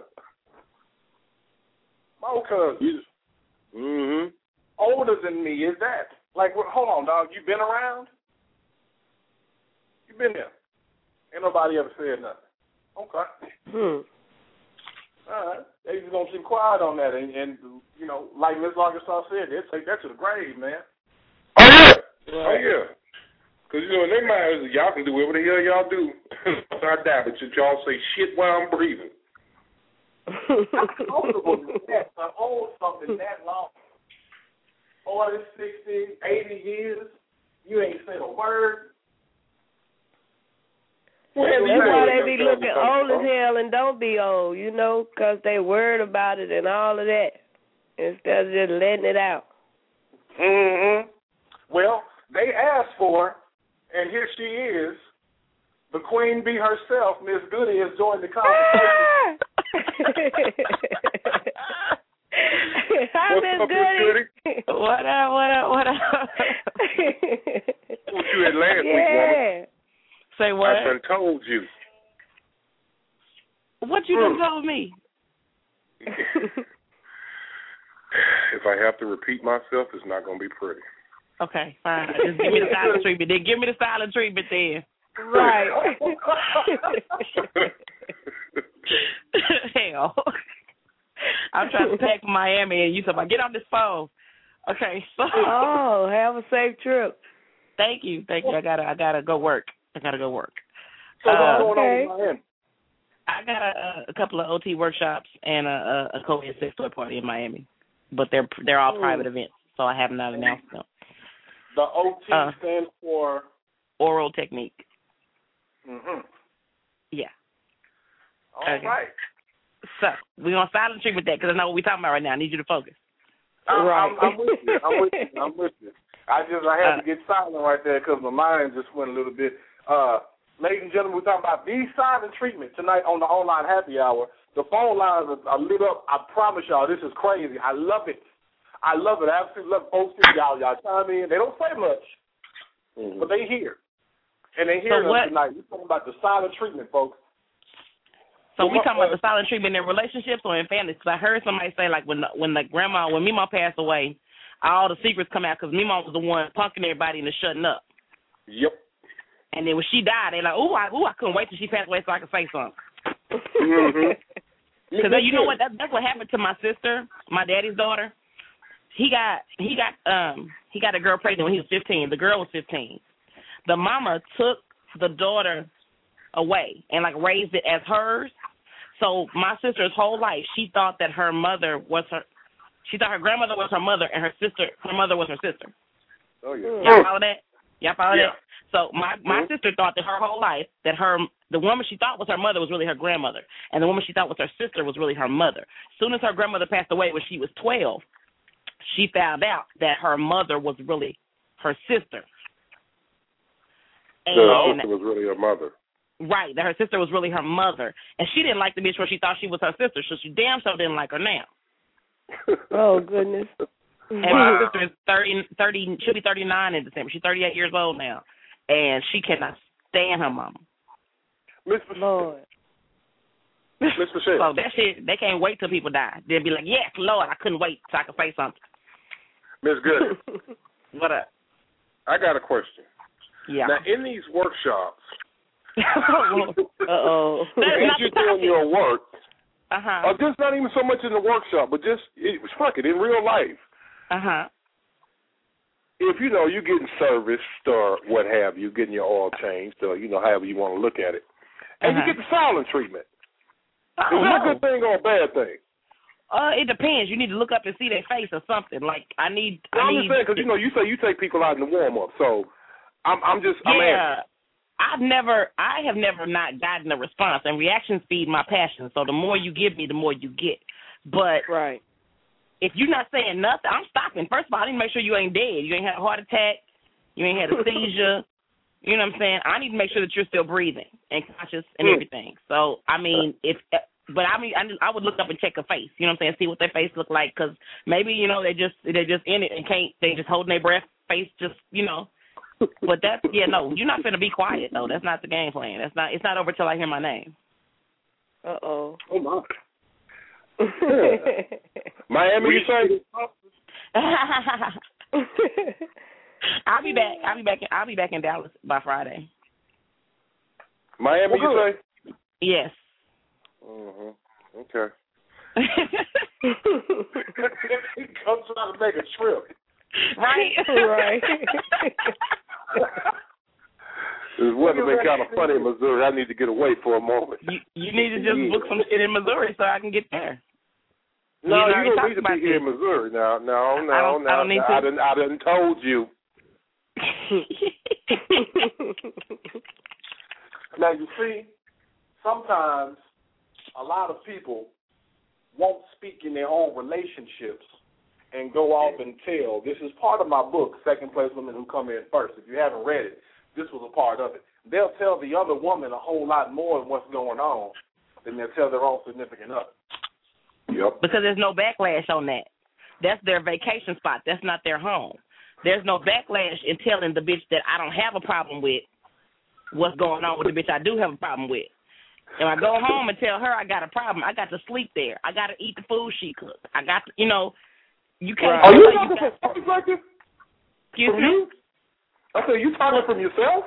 More cousins. Mm-hmm. Older than me, is that? Like, hold on, dog. You been around? You been there. Ain't nobody ever said nothing. Okay. All right. They just going to keep quiet on that. And you know, like Ms. Arkansas said, they'll take that to the grave, man. Oh, yeah. Oh, yeah. Because, in their minds, y'all can do whatever the hell y'all do. I die, but y'all say shit while I'm breathing. I'm comfortable with that. I own something that long. 40, 60, 80 years, you ain't said a word. That's why they be looking old as hell and don't be old, because they worried about it and all of that instead of just letting it out. Mm-hmm. Well, they asked for her, and here she is. The queen bee herself, Miss Goody, has joined the conversation. Hi, Miss Goody. What up? What you had last week, woman? Say what? I done told you. What you done told me? If I have to repeat myself, it's not going to be pretty. Okay, fine. Just give me the silent treatment. Then give me the silent treatment then. Right. Hell. I'm trying to pack from Miami and you talking about get on this phone. Okay, so have a safe trip. Thank you. I gotta go work. So what's going on in Miami? I got a couple of OT workshops and a co-ed sex toy party in Miami, but they're all private events, so I have not announced them. The OT stands for oral technique. Mm-hmm. Yeah. All right. So we're gonna silent treatment that because I know what we're talking about right now. I need you to focus. I'm with you. I had to get silent right there because my mind just went a little bit. Ladies and gentlemen, we're talking about the silent treatment tonight on the online happy hour. The phone lines are lit up. I promise y'all, this is crazy. I love it. I absolutely love folks. Y'all chime in. They don't say much, but they hear. And they hear us tonight. We're talking about the silent treatment, folks. So we talking about the silent treatment in relationships or in families? Because I heard somebody say, like, when Mima passed away, all the secrets come out because Mima was the one punking everybody into shutting up. Yep. And then when she died, they're like, I couldn't wait till she passed away so I could say something. Because you know what? That's what happened to my sister, my daddy's daughter. He got a girl pregnant when he was 15. The girl was 15. The mama took the daughter away and like raised it as hers. So my sister's whole life, she thought that her mother was her. She thought her grandmother was her mother and her mother was her sister. Oh yeah. Y'all follow that? That? So my sister thought that her whole life that the woman she thought was her mother was really her grandmother, and the woman she thought was her sister was really her mother. As soon as her grandmother passed away when she was 12, she found out that her mother was really her sister. And her sister was really her mother. Right, that her sister was really her mother. And she didn't like the bitch where she thought she was her sister, so she damn sure didn't like her now. Oh, goodness. And my sister is 30, she'll be 39 in December. She's 38 years old now. And she cannot stand her mama. Miss Lord. Miss Michelle. So that shit, they can't wait till people die. They'll be like, yes, Lord, I couldn't wait so I could say something. Miss Good. What up? I got a question. Yeah. Now, in these workshops, uh-oh. As you're doing your work, or just not even so much in the workshop, but just, fuck it, in real life. If, you getting serviced or what have you, getting your oil changed or, however you want to look at it, and you get the silent treatment. Is that a good thing or a bad thing? It depends. You need to look up and see their face or something. Like, I'm just saying, because, you say you take people out in the warm-up, so I'm asking. I have never not gotten a response, and reactions feed my passion. So the more you give me, the more you get. But if you're not saying nothing, I'm stopping. First of all, I need to make sure you ain't dead. You ain't had a heart attack. You ain't had a seizure. You know what I'm saying? I need to make sure that you're still breathing and conscious and everything. So, I mean, I would look up and check a face. You know what I'm saying? See what their face look like, because maybe they just in it and they just holding their breath, face just But no, you're not gonna be quiet though. That's not the game plan. It's not over till I hear my name. Uh-oh. Oh my. Miami, you say? I'll be back in Dallas by Friday. Miami, you say? Yes. Okay. He comes out to make a trip. Right. Right. This weather been kind of funny in Missouri. I need to get away for a moment. You need to just book some shit in Missouri so I can get there. No, you don't need to be here in Missouri. No. I don't need to. I done told you. Now, you see, sometimes a lot of people won't speak in their own relationships and go off and tell. This is part of my book, Second Place Women Who Come In First. If you haven't read it, this was a part of it. They'll tell the other woman a whole lot more than what's going on than they'll tell their own significant other. Yep. Because there's no backlash on that. That's their vacation spot. That's not their home. There's no backlash in telling the bitch that I don't have a problem with what's going on with the bitch I do have a problem with. And I go home and tell her I got a problem. I got to sleep there. I got to eat the food she cooked. I got to, you can't. Are you talking from something like this? Excuse me? I said, you talking from yourself?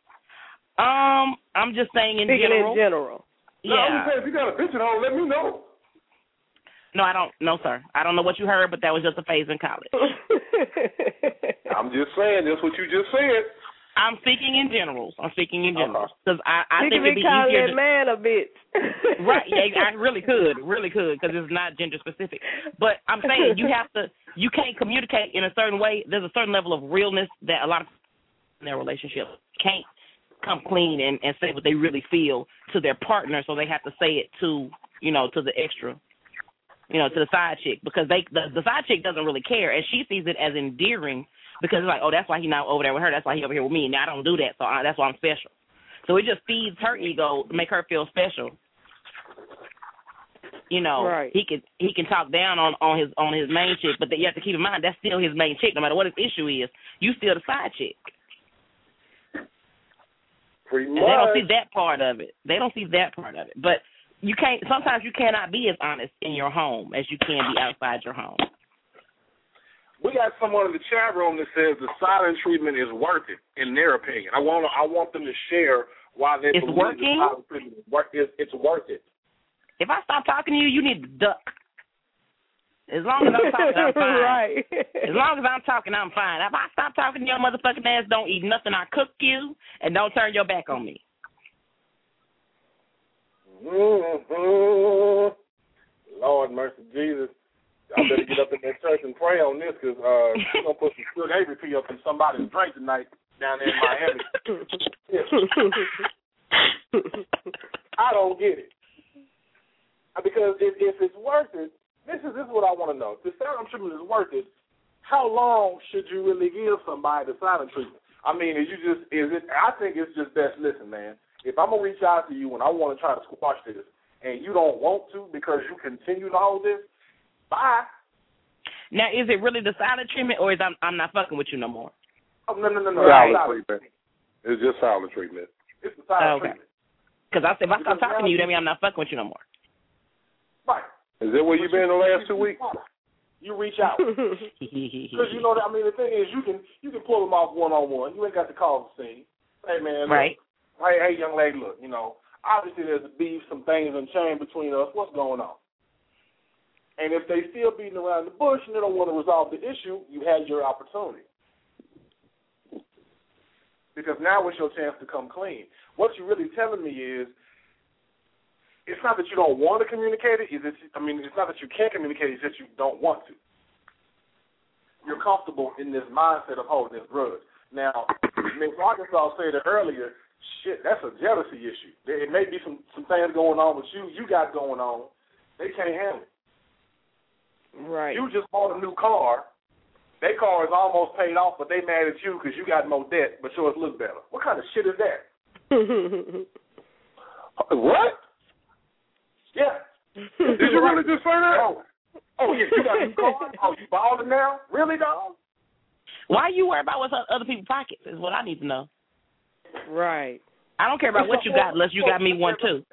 I'm just saying in general. In general. No, I'm just saying, if you got a bitch at home, let me know. No, I don't. No, sir. I don't know what you heard, but that was just a phase in college. I'm just saying, that's what you just said. I'm speaking in generals. Because I think it'd be easier to man a bitch. Right, yeah, I really could, because it's not gender specific. But I'm saying you can't communicate in a certain way. There's a certain level of realness that a lot of people in their relationship can't come clean and say what they really feel to their partner, so they have to say it to the extra, to the side chick, because the side chick doesn't really care, and she sees it as endearing. Because it's like, oh, that's why he's not over there with her. That's why he's over here with me. Now I don't do that, so that's why I'm special. So it just feeds her ego to make her feel special. Right. He can talk down on his main chick, but you have to keep in mind that's still his main chick. No matter what his issue is, you still the side chick. Pretty much. And they don't see that part of it. But you can't. Sometimes you cannot be as honest in your home as you can be outside your home. We got someone in the chat room that says the silent treatment is worth it, in their opinion. I want them to share why they believe working? the silent treatment it's worth it. If I stop talking to you, you need to duck. As long as I'm talking, I'm fine. Right. As long as I'm talking, I'm fine. If I stop talking to your motherfucking ass, don't eat nothing I cook you, and don't turn your back on me. Mm-hmm. Lord mercy, Jesus. I better get up in that church and pray on this, because we're going to put some Suge Avery up in somebody's drink tonight down there in Miami. I don't get it. Because if it's worth it, this is what I want to know. If the silent treatment is worth it, how long should you really give somebody the silent treatment? I mean, I think it's just best, listen, man, if I'm going to reach out to you and I want to try to squash this, and you don't want to because you continue to hold this, bye. Now, is it really the silent treatment, or is I'm not fucking with you no more? Oh, no. Silent treatment. It's just silent treatment. It's the silent treatment. Because if I stop talking to you, that means I'm not fucking with you no more. Right. Is that where you've been the last 2 weeks? You reach out. Because the thing is, you can pull them off one-on-one. You ain't got to call the scene. Hey, man. Look. Right. Hey, young lady, look, obviously there's a beef, some things unchained between us. What's going on? And if they still beating around the bush and they don't want to resolve the issue, you had your opportunity. Because now it's your chance to come clean. What you're really telling me is, it's not that you don't want to communicate it. It's not that you can't communicate it. It's that you don't want to. You're comfortable in this mindset of holding this grudge. Now, Miss Arkansas said it earlier, shit, that's a jealousy issue. It may be some things going on with you got going on. They can't handle it. Right. You just bought a new car. Their car is almost paid off, but they mad at you because you got more debt, but yours look better. What kind of shit is that? What? Yeah. Did you really just say that? Oh, yeah, you got a new car? Oh, you balling now? Really, dog? Why you worry about what's in other people's pockets is what I need to know. Right. I don't care about what you got unless you got me one too.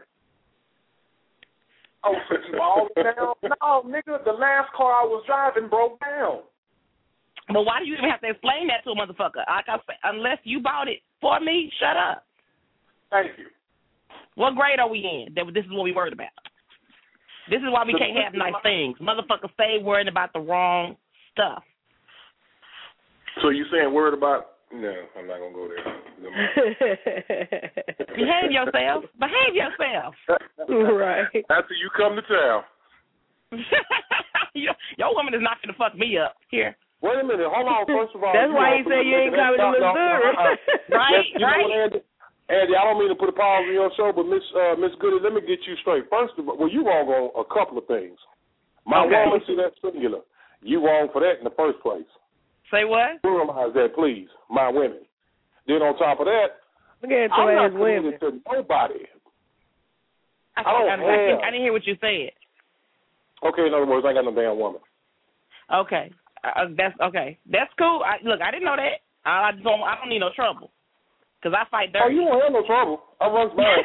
Oh, so you balling now? No, nigga, the last car I was driving broke down. But why do you even have to explain that to a motherfucker? Like I said, unless you bought it for me, shut up. Thank you. What grade are we in? This is what we worried about. This is why we can't have nice things. Motherfuckers stay worrying about the wrong stuff. So you saying worried about No, I'm not gonna go there. Behave yourself. Behave yourself. Right. After you come to town. Your woman is not gonna fuck me up. Here. Wait a minute. Hold on. First of all, that's why he said you ain't coming to Missouri. Right. Andy, I don't mean to put a pause on your show, but Miss Goody, let me get you straight. First of all, well, you wrong on a couple of things. My woman, see, that's singular. You wrong for that in the first place. Say what? Pluralize that, please. My women. Then on top of that, look at I'm not women. committed to nobody. I didn't hear what you said. Okay, in other words, I ain't got no damn woman. Okay, that's okay. That's cool. I didn't know that. I don't need no trouble. Because I fight dirty. Oh, you won't have no trouble. I runs bad.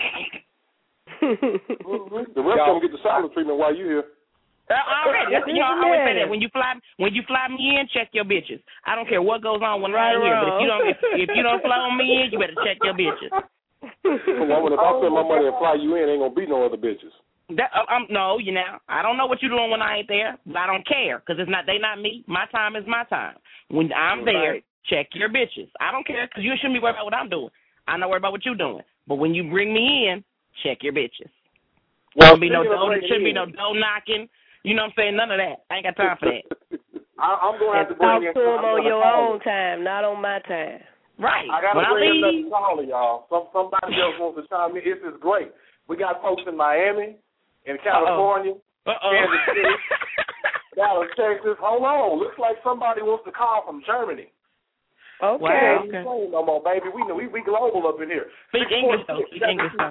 The rest of them get the silent treatment while you here. Already. I always say that. When you fly me in, check your bitches. I don't care what goes on when I'm here, but if you don't fly me in, you better check your bitches. Well, if I spend my money and fly you in, ain't gonna be no other bitches. No, I don't know what you're doing when I ain't there, but I don't care because they not me. My time is my time. When I'm there, check your bitches. I don't care because you shouldn't be worried about what I'm doing. I'm not worried about what you're doing. But when you bring me in, check your bitches. Well, shouldn't be no door knocking. You know what I'm saying? None of that. I ain't got time for that. I'm going to have to bring in. Talk to them on your own time, not on my time. Right. I got to bring in another caller, y'all. Somebody else wants to chime in. This is great. We got folks in Miami, in California, Kansas City, Dallas, Texas. Hold on. Looks like somebody wants to call from Germany. Okay. Wow, okay. No more, baby. We global up in here. Speak English, though. Speak English, though.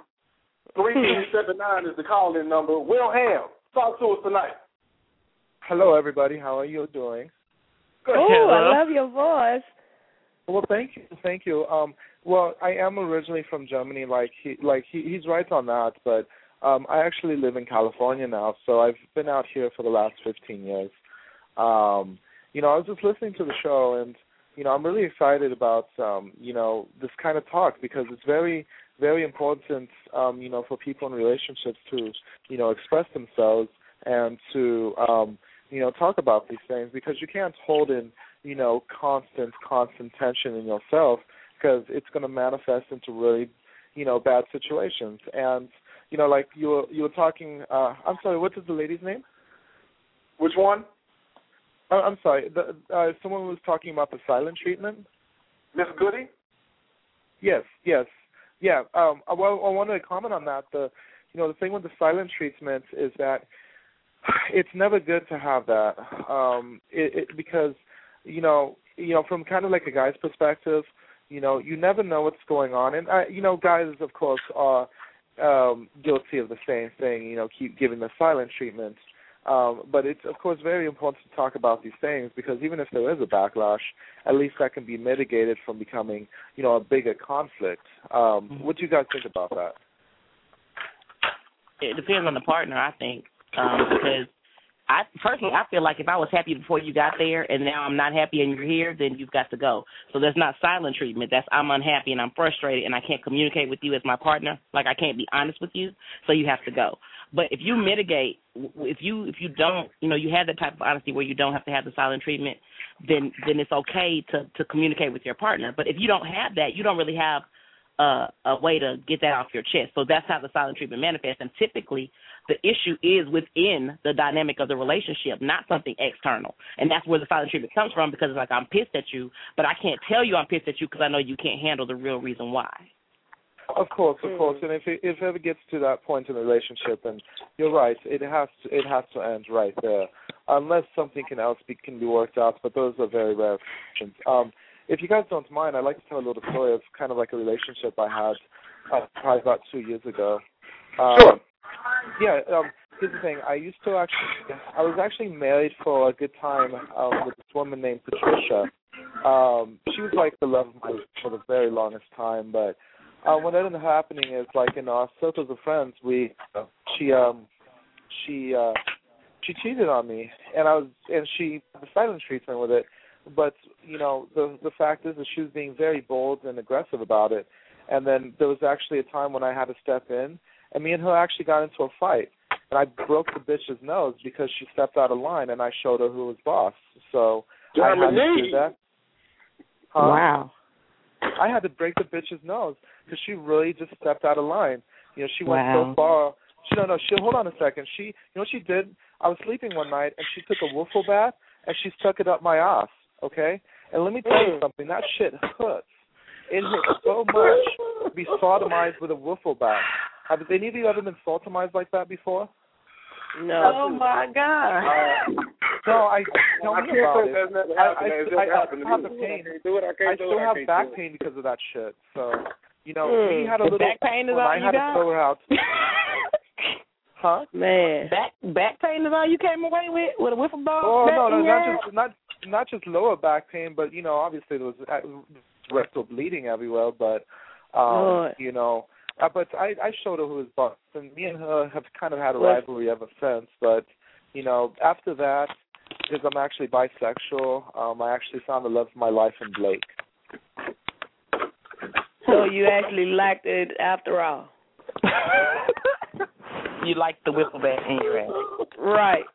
3279 is the call-in number. Will Ham, talk to us tonight. Hello, everybody. How are you doing? Good. Oh, I love your voice. Well, thank you. Well, I am originally from Germany. He's right on that, but I actually live in California now, so I've been out here for the last 15 years. I was just listening to the show, and I'm really excited about this kind of talk because it's very, very important, for people in relationships to express themselves and to talk about these things because you can't hold in constant tension in yourself because it's going to manifest into really bad situations. And like you were talking. I'm sorry. What is the lady's name? Which one? I'm sorry. Someone was talking about the silent treatment. Miss Goody? Yes. Yeah. Well, I wanted to comment on that. The thing with the silent treatment is that it's never good to have that. Because from kind of like a guy's perspective, you never know what's going on, and guys, of course, are guilty of the same thing. Keep giving the silent treatment. But it's, of course, very important to talk about these things because even if there is a backlash, at least that can be mitigated from becoming, a bigger conflict. What do you guys think about that? It depends on the partner, I think, because I feel like if I was happy before you got there and now I'm not happy and you're here, then you've got to go. So that's not silent treatment. That's I'm unhappy and I'm frustrated and I can't communicate with you as my partner. Like I can't be honest with you, so you have to go. But if you mitigate, if you don't, you have that type of honesty where you don't have to have the silent treatment, then it's okay to communicate with your partner. But if you don't have that, you don't really have a way to get that off your chest. So that's how the silent treatment manifests. And typically the issue is within the dynamic of the relationship, not something external. And that's where the silent treatment comes from because it's like I'm pissed at you, but I can't tell you I'm pissed at you because I know you can't handle the real reason why. Of course. And if it ever gets to that point in the relationship, and you're right, it has to end right there, unless something else can be worked out. But those are very rare situations. If you guys don't mind, I'd like to tell a little story of kind of like a relationship I had probably about 2 years ago. Sure. Yeah. Here's the thing. I was actually married for a good time with this woman named Patricia. She was like the love of my life for the very longest time, but what ended up happening is, like, in our circles of friends, she cheated on me, and she had the silent treatment with it. But the fact is that she was being very bold and aggressive about it. And then there was actually a time when I had to step in, and me and her actually got into a fight, and I broke the bitch's nose because she stepped out of line, and I showed her who was boss. So I had to do that. Huh? Wow. I had to break the bitch's nose because she really just stepped out of line. She went so far. Hold on a second. You know what she did? I was sleeping one night, and she took a wiffle bat, and she stuck it up my ass, okay? And let me tell you something. That shit hurts. It hurts so much to be sodomized with a wiffle bat. Have any of you ever been sodomized like that before? No. Oh, my God. No, tell me about it. I have the pain. I still have back pain because of that shit. So, we had a little back pain is all I you had got? to throw her out. Huh? Man. Back pain is all you came away with a wiffle ball? Oh, no, not just lower back pain, but, obviously there was rectal bleeding everywhere, but, but I showed her who was boss, and me and her have kind of had a rivalry ever since. But, after that, because I'm actually bisexual, I actually found the love of my life in Blake. So you actually liked it after all? You liked the wiffle bat in your ass. Right.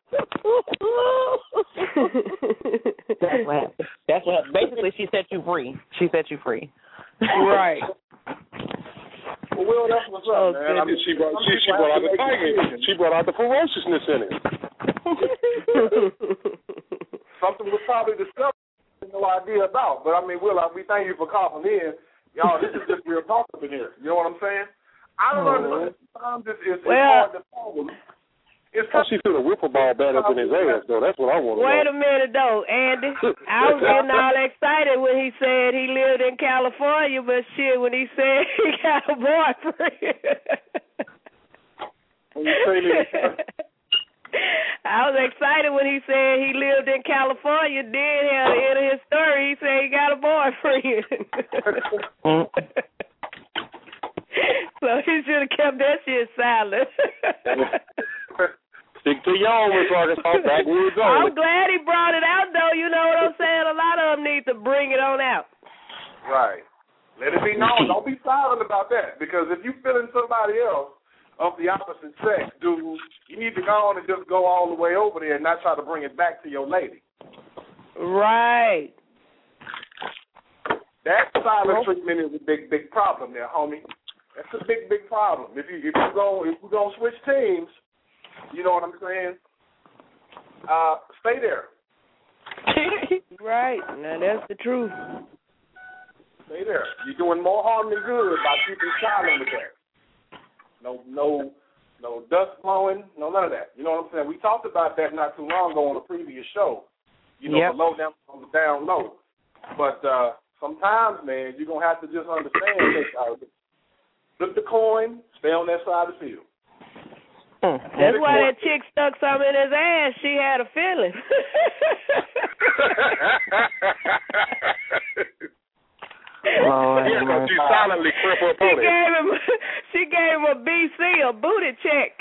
That's what happened. Basically, she set you free. Right. Well, Will, that's what's up, man. I mean, she brought out the fighting. She brought out the ferociousness in it. Something was probably discovered, no idea about. But I mean, Will, we thank you for calling in. Y'all, this is just real talk up in here. You know what I'm saying? I don't understand. It's hard to follow. She threw the wiffle ball bat up in his ass, though. That's what I want to know. Wait a minute, though, Andy. I was getting all excited when he said he lived in California, but shit, when he said he got a boyfriend. When you say that, I was excited when he said he lived in California. Then at the end of his story, he said he got a boyfriend. So he should have kept that shit silent. Stick to your own, Miss Arkansas, backwoods only. I'm glad he brought it out, though. You know what I'm saying? A lot of them need to bring it on out. right. Let it be known. Don't be silent about that. Because if you feeling somebody else of the opposite sex, dude, you need to go on and just go all the way over there and not try to bring it back to your lady. Right. That silent treatment is a big problem there, homie. That's a big problem. If we're gonna switch teams, you know what I'm saying? Stay there. Right. Now that's the truth. Stay there. You're doing more harm than good by keeping silent with that. No dust blowing, none of that. You know what I'm saying? We talked about that not too long ago on a previous show. The low down on the down low. But sometimes, man, you're gonna have to just understand this. Flip the coin, stay on that side of the field. That's why that chick stuck something in his ass. She had a feeling. She silently crept up on it. She gave him a BC, a booty check.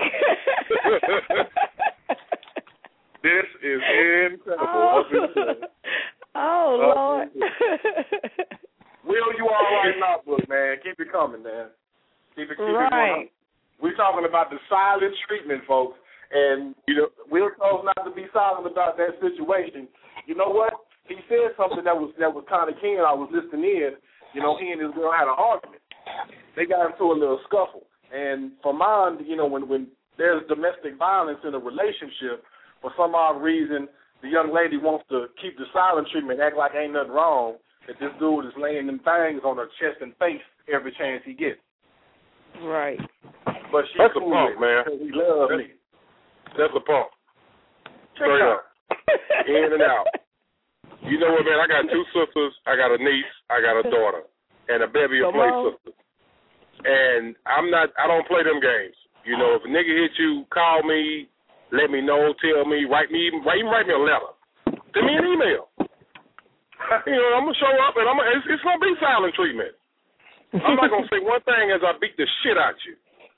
This is incredible. Oh Lord. Will, you all right now, book, man. Keep it coming, man. Keep it right. going. We're talking about the silent treatment, folks. And, Will chose not to be silent about that situation. You know what? He said something that was kind of keen. I was listening in. He and his girl had an argument. They got into a little scuffle. And for mine, when there's domestic violence in a relationship, for some odd reason, the young lady wants to keep the silent treatment, act like ain't nothing wrong, that this dude is laying them things on her chest and face every chance he gets. Right. But she's That's cool a punk, man. He loves me. That's a punk. Straight up. In and out. You know what, man? I got 2 sisters. I got a niece. I got a daughter. And a bevy of play sisters. And I don't play them games. If a nigga hit you, call me, let me know, tell me, write me a letter. Send me an email. I'm going to show up and it's going to be silent treatment. I'm not going to say one thing as I beat the shit out you.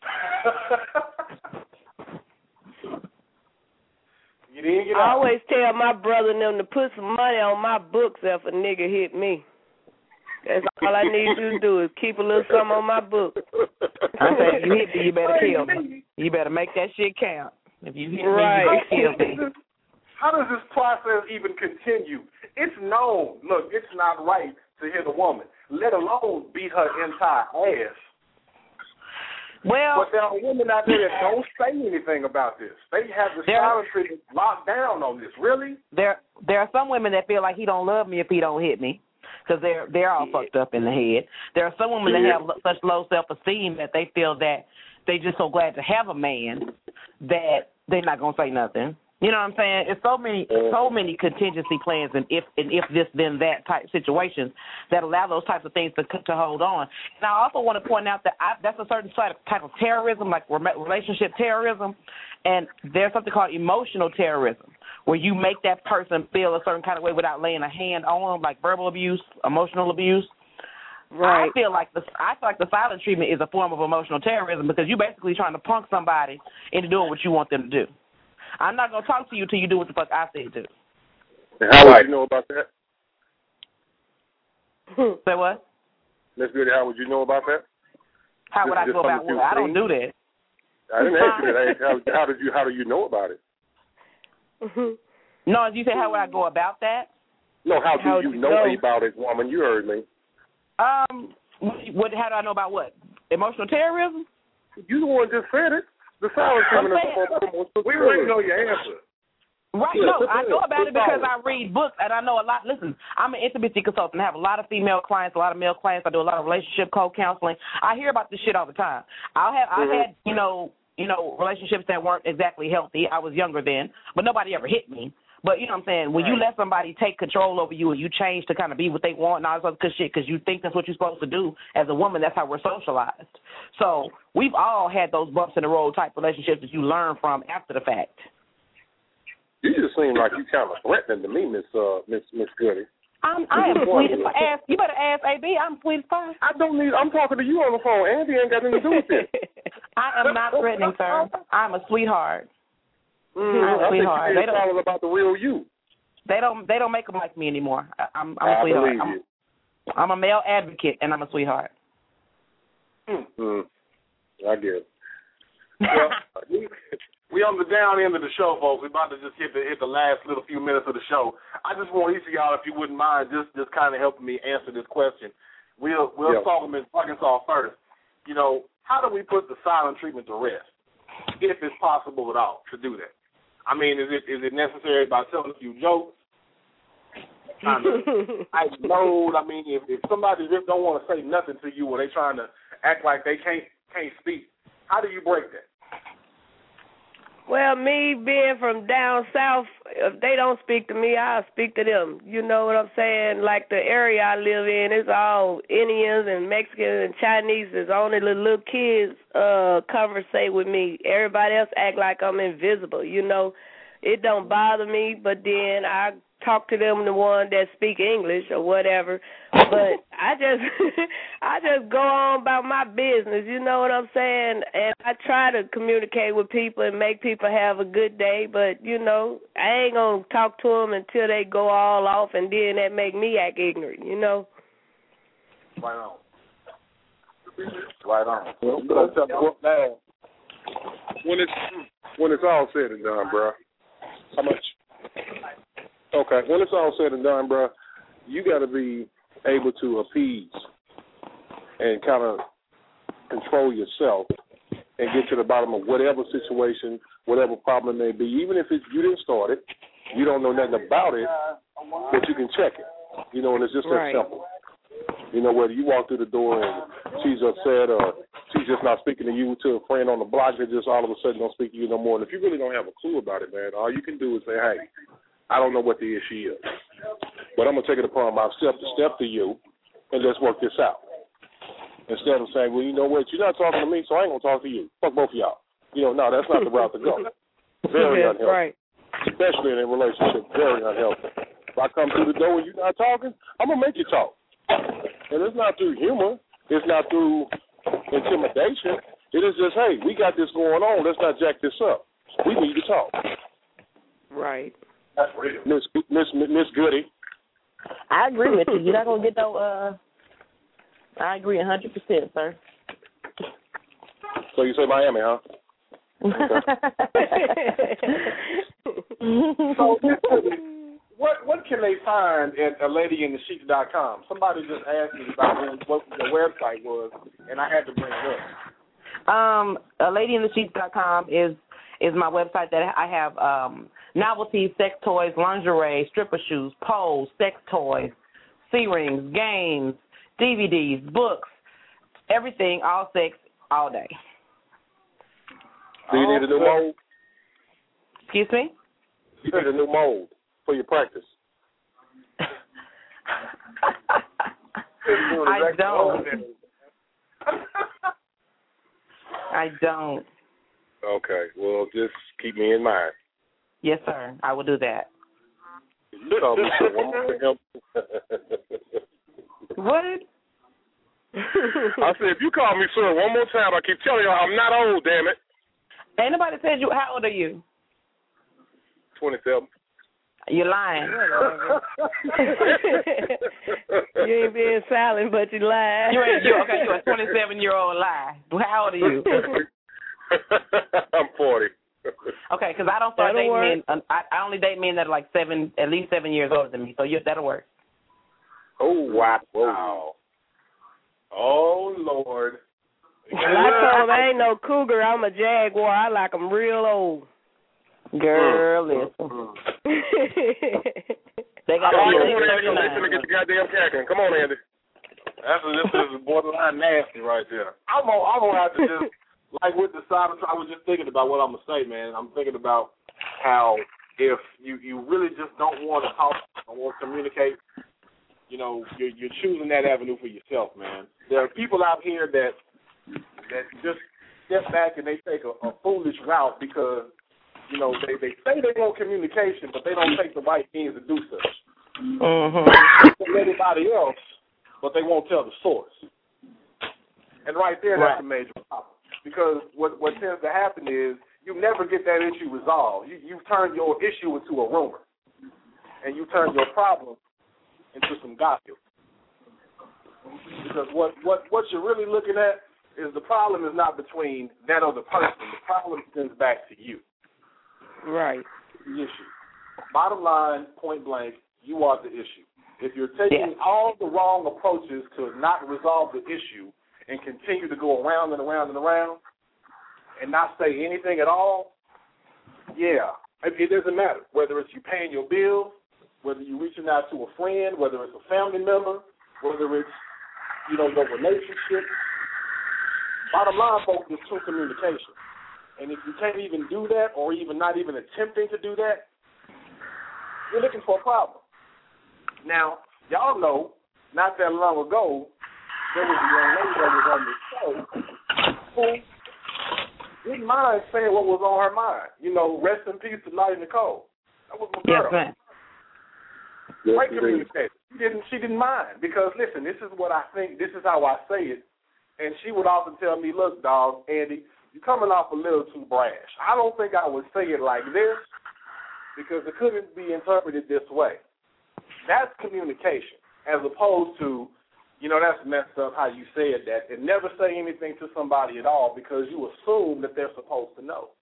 I always tell my brother and them to put some money on my books if a nigga hit me. That's all I need you to do is keep a little something on my book. I say, you hit me, you better kill me. You better make that shit count. If you hit me, you better kill me. How does this process even continue? It's known. Look, it's not right to hit a woman, let alone beat her entire ass. Well, but there are women out there that don't say anything about this. They have the silent treatment locked down on this. Really? There are some women that feel like he don't love me if he don't hit me, because they're all fucked up in the head. There are some women that have such low self-esteem that they feel that they just so glad to have a man that they're not gonna say nothing. You know what I'm saying? It's so many contingency plans and if this then that type situations that allow those types of things to hold on. And I also want to point out that that's a certain type of terrorism, like relationship terrorism, and there's something called emotional terrorism, where you make that person feel a certain kind of way without laying a hand on them, like verbal abuse, emotional abuse. Right. I feel like the silent treatment is a form of emotional terrorism because you're basically trying to punk somebody into doing what you want them to do. I'm not going to talk to you till you do what the fuck I said to. And how would you know about that? Say what? Let's go to how would you know about that? How would I know about what? I don't do that. I didn't ask you that. I asked how do you know about it? No, you say how would I go about that? No, how do you know about it, woman? You heard me. How do I know about what? Emotional terrorism? You the one just said it. The silent treatment is we already know your answer. Right, no, I know about it because I read books and I know a lot. Listen, I'm an intimacy consultant. I have a lot of female clients, a lot of male clients. I do a lot of relationship co-counseling. I hear about this shit all the time. I've had, you know, relationships that weren't exactly healthy. I was younger then, but nobody ever hit me. But you know what I'm saying? When you let somebody take control over you and you change to kind of be what they want and all this other good shit because you think that's what you're supposed to do as a woman, that's how we're socialized. So we've all had those bumps in the road type relationships that you learn from after the fact. You just seem like you kind of threatening to me, Miss Goody. I am sweet as pie. You better ask AB. I'm sweet as pie. I'm talking to you on the phone. Andy ain't got anything to do with this. I am not threatening, sir. I'm a sweetheart. I'm a sweetheart. They don't about the real you. They don't make them like me anymore. I'm a sweetheart. I'm a male advocate, and I'm a sweetheart. I get it. Well, we on the down end of the show, folks. We're about to just hit the last little few minutes of the show. I just want each of y'all, if you wouldn't mind, just kind of helping me answer this question. We'll talk them in Arkansas first. You know, how do we put the silent treatment to rest, if it's possible at all to do that? I mean, is it necessary by telling a few jokes? I mean, if somebody just don't want to say nothing to you or they trying to act like they can't speak, how do you break that? Well, me being from down south, if they don't speak to me, I'll speak to them. You know what I'm saying? Like the area I live in, it's all Indians and Mexicans and Chinese. There's only the little kids conversate with me. Everybody else act like I'm invisible, you know. It don't bother me, but then I talk to them, the one that speak English or whatever. But I just go on about my business, you know what I'm saying? And I try to communicate with people and make people have a good day, but, you know, I ain't going to talk to them until they go all off, and then that make me act ignorant, you know? Right on. Right on. When it's all said and done, bro. How much? Okay. When it's all said and done, bro, you got to be able to appease and kind of control yourself and get to the bottom of whatever situation, whatever problem it may be. Even if you didn't start it, you don't know nothing about it, but you can check it. You know, and it's just that simple. You know, whether you walk through the door and she's upset or she's just not speaking to you, to a friend on the block that just all of a sudden don't speak to you no more. And if you really don't have a clue about it, man, all you can do is say, hey, I don't know what the issue is, but I'm going to take it upon myself to step to you and let's work this out. Instead of saying, well, you know what, you're not talking to me, so I ain't going to talk to you. Fuck both of y'all. You know, no, that's not the route to go. Very unhealthy. Right. Especially in a relationship, very unhealthy. If I come through the door and you're not talking, I'm going to make you talk. And it's not through humor. It's not through intimidation. It is just, hey, we got this going on. Let's not jack this up. We need to talk. Right. That's real. Miss Goody. I agree with you. You're not going to get no, I agree 100%, sir. So you say Miami, huh? Okay. So, what can they find at aladyinthesheets.com? Somebody just asked me about what the website was, and I had to bring it up. aladyinthesheets.com is my website that I have novelties, sex toys, lingerie, stripper shoes, poles, sex toys, C-rings, games, DVDs, books, everything, all sex, all day. Do you need a new mold? Excuse me? You need a new mold for your practice. I don't. I don't. Okay, well, just keep me in mind. Yes, sir. I will do that. You call me sir one more time. What? I said, if you call me sir one more time, I keep telling you I'm not old, damn it. Ain't nobody said you. How old are you? 27. You're lying. You ain't being silent, but you lying. You're a 27-year-old lie. How old are you? I'm 40. Okay, because I don't start dating men. I only date men that are like at least 7 years older than me. So that'll work. Oh wow! Oh Lord! I told him I ain't no cougar. I'm a jaguar. I like them real old. Girl, listen. They got to be 39. Let me get the goddamn cackling. Come on, Andy. This is borderline nasty right there. I'm gonna have to just. Like with the Cybertron, I was just thinking about what I'm going to say, man. I'm thinking about how if you really just don't want to talk, don't want to communicate, you're choosing that avenue for yourself, man. There are people out here that just step back and they take a foolish route because, they say they want communication, but they don't take the right means to do such. To everybody else, but they won't tell the source. And right there, that's a major problem. Because what tends to happen is you never get that issue resolved. You turn your issue into a rumor, and you turn your problem into some gossip. Because what you're really looking at is the problem is not between that other person. The problem stems back to you. Right. The issue. Bottom line, point blank, you are the issue. If you're taking all the wrong approaches to not resolve the issue, and continue to go around and around and around and not say anything at all, it doesn't matter. Whether it's you paying your bills, whether you're reaching out to a friend, whether it's a family member, whether it's, the relationship. Bottom line, folks, is true communication. And if you can't even do that or even not even attempting to do that, you're looking for a problem. Now, y'all know, not that long ago, there was a young lady that was on the show who didn't mind saying what was on her mind. Rest in peace to Lottie Nicole. That was my girl. Yes, Great communicator. She didn't mind because, listen, this is what I think. This is how I say it. And she would often tell me, look, dog, Andy, you're coming off a little too brash. I don't think I would say it like this because it couldn't be interpreted this way. That's communication as opposed to, that's messed up how you said that, and never say anything to somebody at all because you assume that they're supposed to know.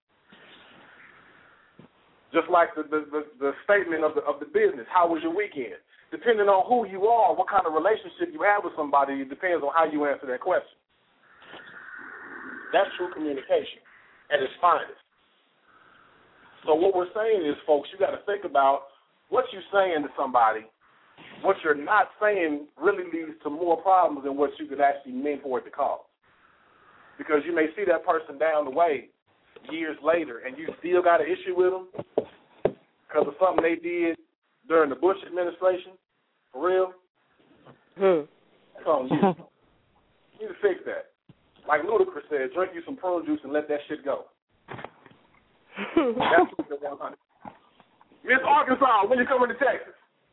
Just like the statement of the business, how was your weekend? Depending on who you are, what kind of relationship you have with somebody, it depends on how you answer that question. That's true communication at its finest. So what we're saying is, folks, you got to think about what you're saying to somebody. What you're not saying really leads to more problems than what you could actually mean for it to cause. Because you may see that person down the way years later and you still got an issue with them because of something they did during the Bush administration. For real? That's on you. You need to fix that. Like Ludacris said, drink you some prune juice and let that shit go. That's the 100. Miss Arkansas, when you coming to Texas?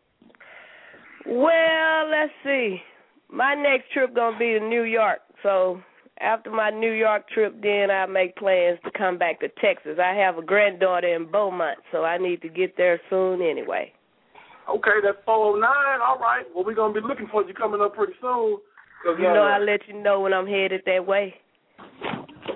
Well, let's see. My next trip going to be to New York. So after my New York trip, then I make plans to come back to Texas. I have a granddaughter in Beaumont, so I need to get there soon anyway. Okay, that's 409. All right. Well, we're going to be looking for you coming up pretty soon. I'll let you know when I'm headed that way.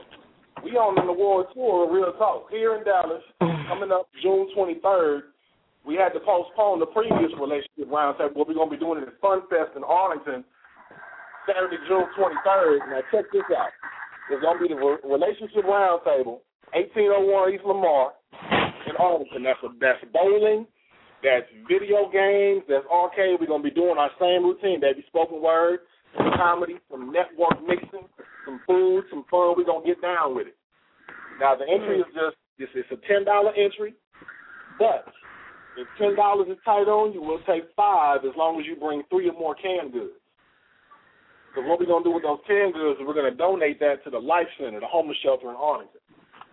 We on the world tour, Real Talk, here in Dallas, coming up June 23rd. we had to postpone the previous relationship roundtable. We're going to be doing it at Fun Fest in Arlington, Saturday, June 23rd. Now, check this out. There's going to be the relationship roundtable, 1801 East Lamar in Arlington. That's bowling, that's video games, that's arcade. We're going to be doing our same routine, baby. Spoken word, some comedy, some network mixing, some food, some fun. We're going to get down with it. Now, the entry is it's a $10 entry, but if $10 is tight on you, we'll take $5 as long as you bring 3 or more canned goods. Because what we're going to do with those canned goods is we're going to donate that to the Life Center, the homeless shelter in Arlington.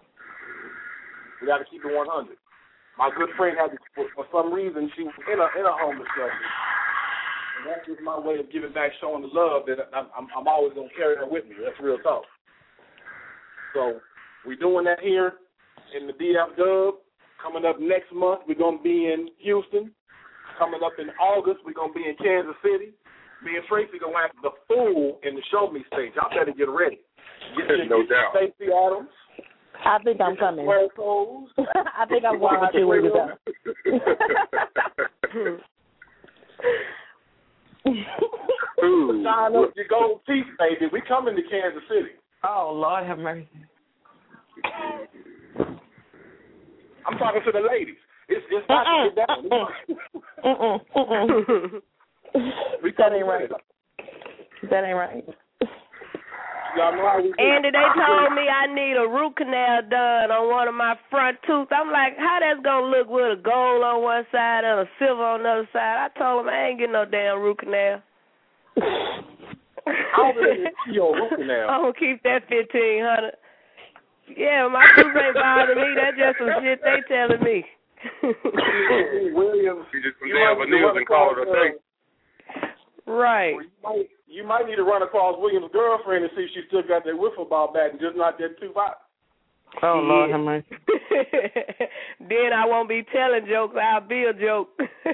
We got to keep it 100. My good friend had to, for some reason, she was in a homeless shelter. And that's just my way of giving back, showing the love that I'm always going to carry her with me. That's real talk. So we're doing that here in the DF Dub. Coming up next month, we're going to be in Houston. Coming up in August, we're going to be in Kansas City. Me and Tracy going to have the fool in the Show Me stage. Y'all better get ready. No doubt. Stacey Adams. I think I'm coming. I think I'm going with you when you go. With your gold teeth, baby. We coming to Kansas City. Oh, Lord have mercy. I'm talking to the ladies. It's not to get down. That ain't right. That ain't right. Y'all know how we do. Andy, they told me I need a root canal done on one of my front tooth. I'm like, how that's going to look with a gold on one side and a silver on the other side? I told them I ain't getting no damn root canal. I'm going to keep that $1,500. Yeah, my tooth ain't bothering me. That's just some shit they telling me. Williams, you just damn veneers and call it a day. Right. You might need to run across Williams' girlfriend and see if she still got that wiffle ball bat and just not that too hot. Oh, Lord have mercy. Then I won't be telling jokes. I'll be a joke.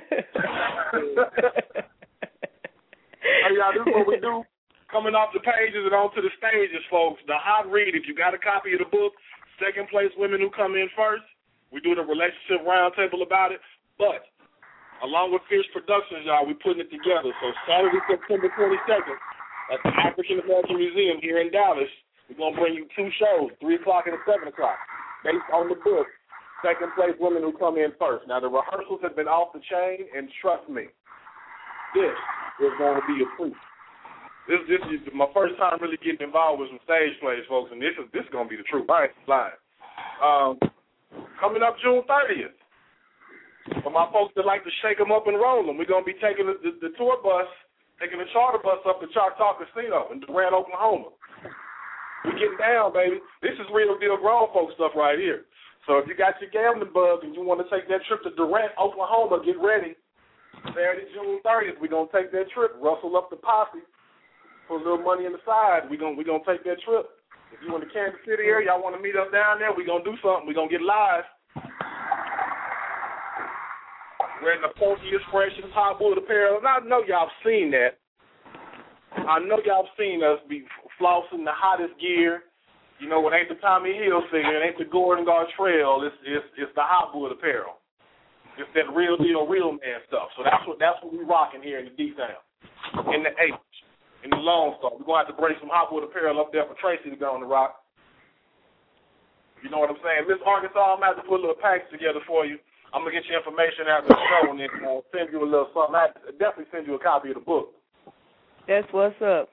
Hey, y'all, this is what we do. Coming off the pages and onto the stages, folks. The hot read, if you got a copy of the book, Second Place Women Who Come In First, we do the relationship roundtable about it. But along with Fierce Productions, y'all, we putting it together. So Saturday, September 22nd, at the African American Museum here in Dallas, we're going to bring you 2 shows, 3 o'clock and 7 o'clock, based on the book, Second Place Women Who Come In First. Now, the rehearsals have been off the chain, and trust me, this is going to be a proof. This is my first time really getting involved with some stage plays, folks, and this is going to be the truth. I ain't lying. Coming up June 30th, for my folks that like to shake them up and roll them, we're going to be taking the tour bus, taking the charter bus up to Choctaw Casino in Durant, Oklahoma. We're getting down, baby. This is real deal grown folks stuff right here. So if you got your gambling bug and you want to take that trip to Durant, Oklahoma, get ready. Saturday, June 30th, we're going to take that trip, rustle up the posse. Put a little money on the side, we're gonna take that trip. If you in the Kansas City area, y'all want to meet us down there, we're going to do something. We're going to get live. We're in the Funky Expressions Hot Wood Apparel. And I know y'all seen that. I know y'all seen us be flossing the hottest gear. You know, it ain't the Tommy Hilfiger, it ain't the Gordon Gartrell, it's the Hot Wood Apparel. It's that real deal, real man stuff. So that's what we rocking here in the D-Town, in the H. In the Lone Star. We're going to have to bring some Hot Wood Apparel up there for Tracy to go on the rock. You know what I'm saying? Miss Arkansas, I'm going to have to put a little package together for you. I'm going to get you information after the show and then send you a little something. I'll definitely send you a copy of the book. That's what's up.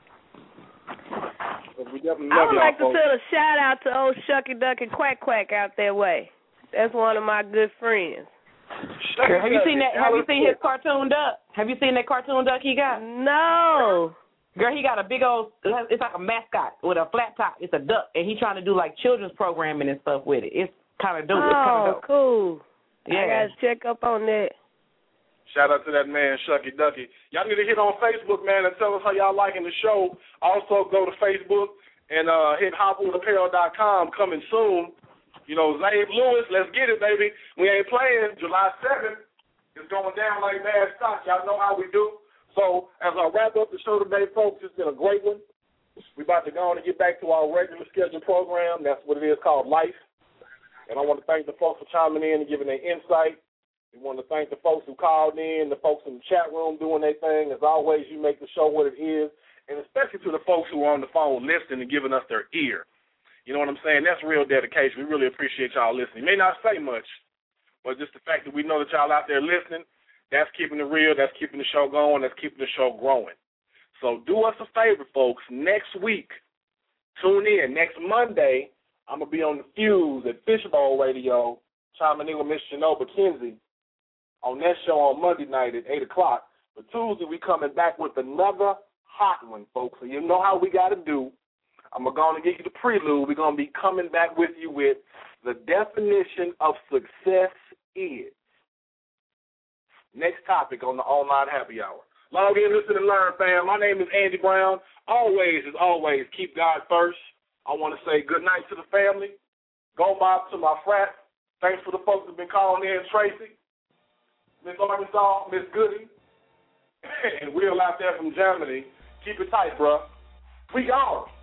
We definitely I would like to folks. send a shout-out to old Shucky Duck and Quack Quack out that way. That's one of my good friends. Girl, have you seen that? Have you seen his cartoon duck? Have you seen that cartoon duck he got? No. Girl, he got a big old, it's like a mascot with a flat top. It's a duck, and he's trying to do, like, children's programming and stuff with it. It's kind of dope. Oh, cool. Yeah. I got to check up on that. Shout out to that man, Shucky Ducky. Y'all need to hit on Facebook, man, and tell us how y'all liking the show. Also, go to Facebook and hit hotwoodapparel.com coming soon. You know, Zabe Lewis, let's get it, baby. We ain't playing. July 7th. It's going down like bad stock. Y'all know how we do. So as I wrap up the show today, folks, it's been a great one. We're about to go on and get back to our regular scheduled program. That's what it is, called Life. And I want to thank the folks for chiming in and giving their insight We want to thank the folks who called in, the folks in the chat room doing their thing. As always, you make the show what it is, and especially to the folks who are on the phone listening and giving us their ear. You know what I'm saying? That's real dedication. We really appreciate y'all listening. You may not say much, but just the fact that we know that y'all out there listening, that's keeping it real, that's keeping the show going, that's keeping the show growing. So do us a favor, folks. Next week, tune in. Next Monday, I'm going to be on the Fuse at Fishbowl Radio, chiming in with Miss Shanoba Kinsey on that show on Monday night at 8 o'clock. But Tuesday, we coming back with another hot one, folks. So you know how we got to do. I'm going to give you the prelude. We're going to be coming back with you with the definition of success is. Next topic on the Online Happy Hour. Log in, listen, and learn, fam. My name is Andy Brown. Always, as always, keep God first. I want to say good night to the family. Go Bob to my frat. Thanks for the folks who've been calling in, Tracy, Miss Arkansas, Miss Goody, and Will out there from Germany. Keep it tight, bruh. We gone.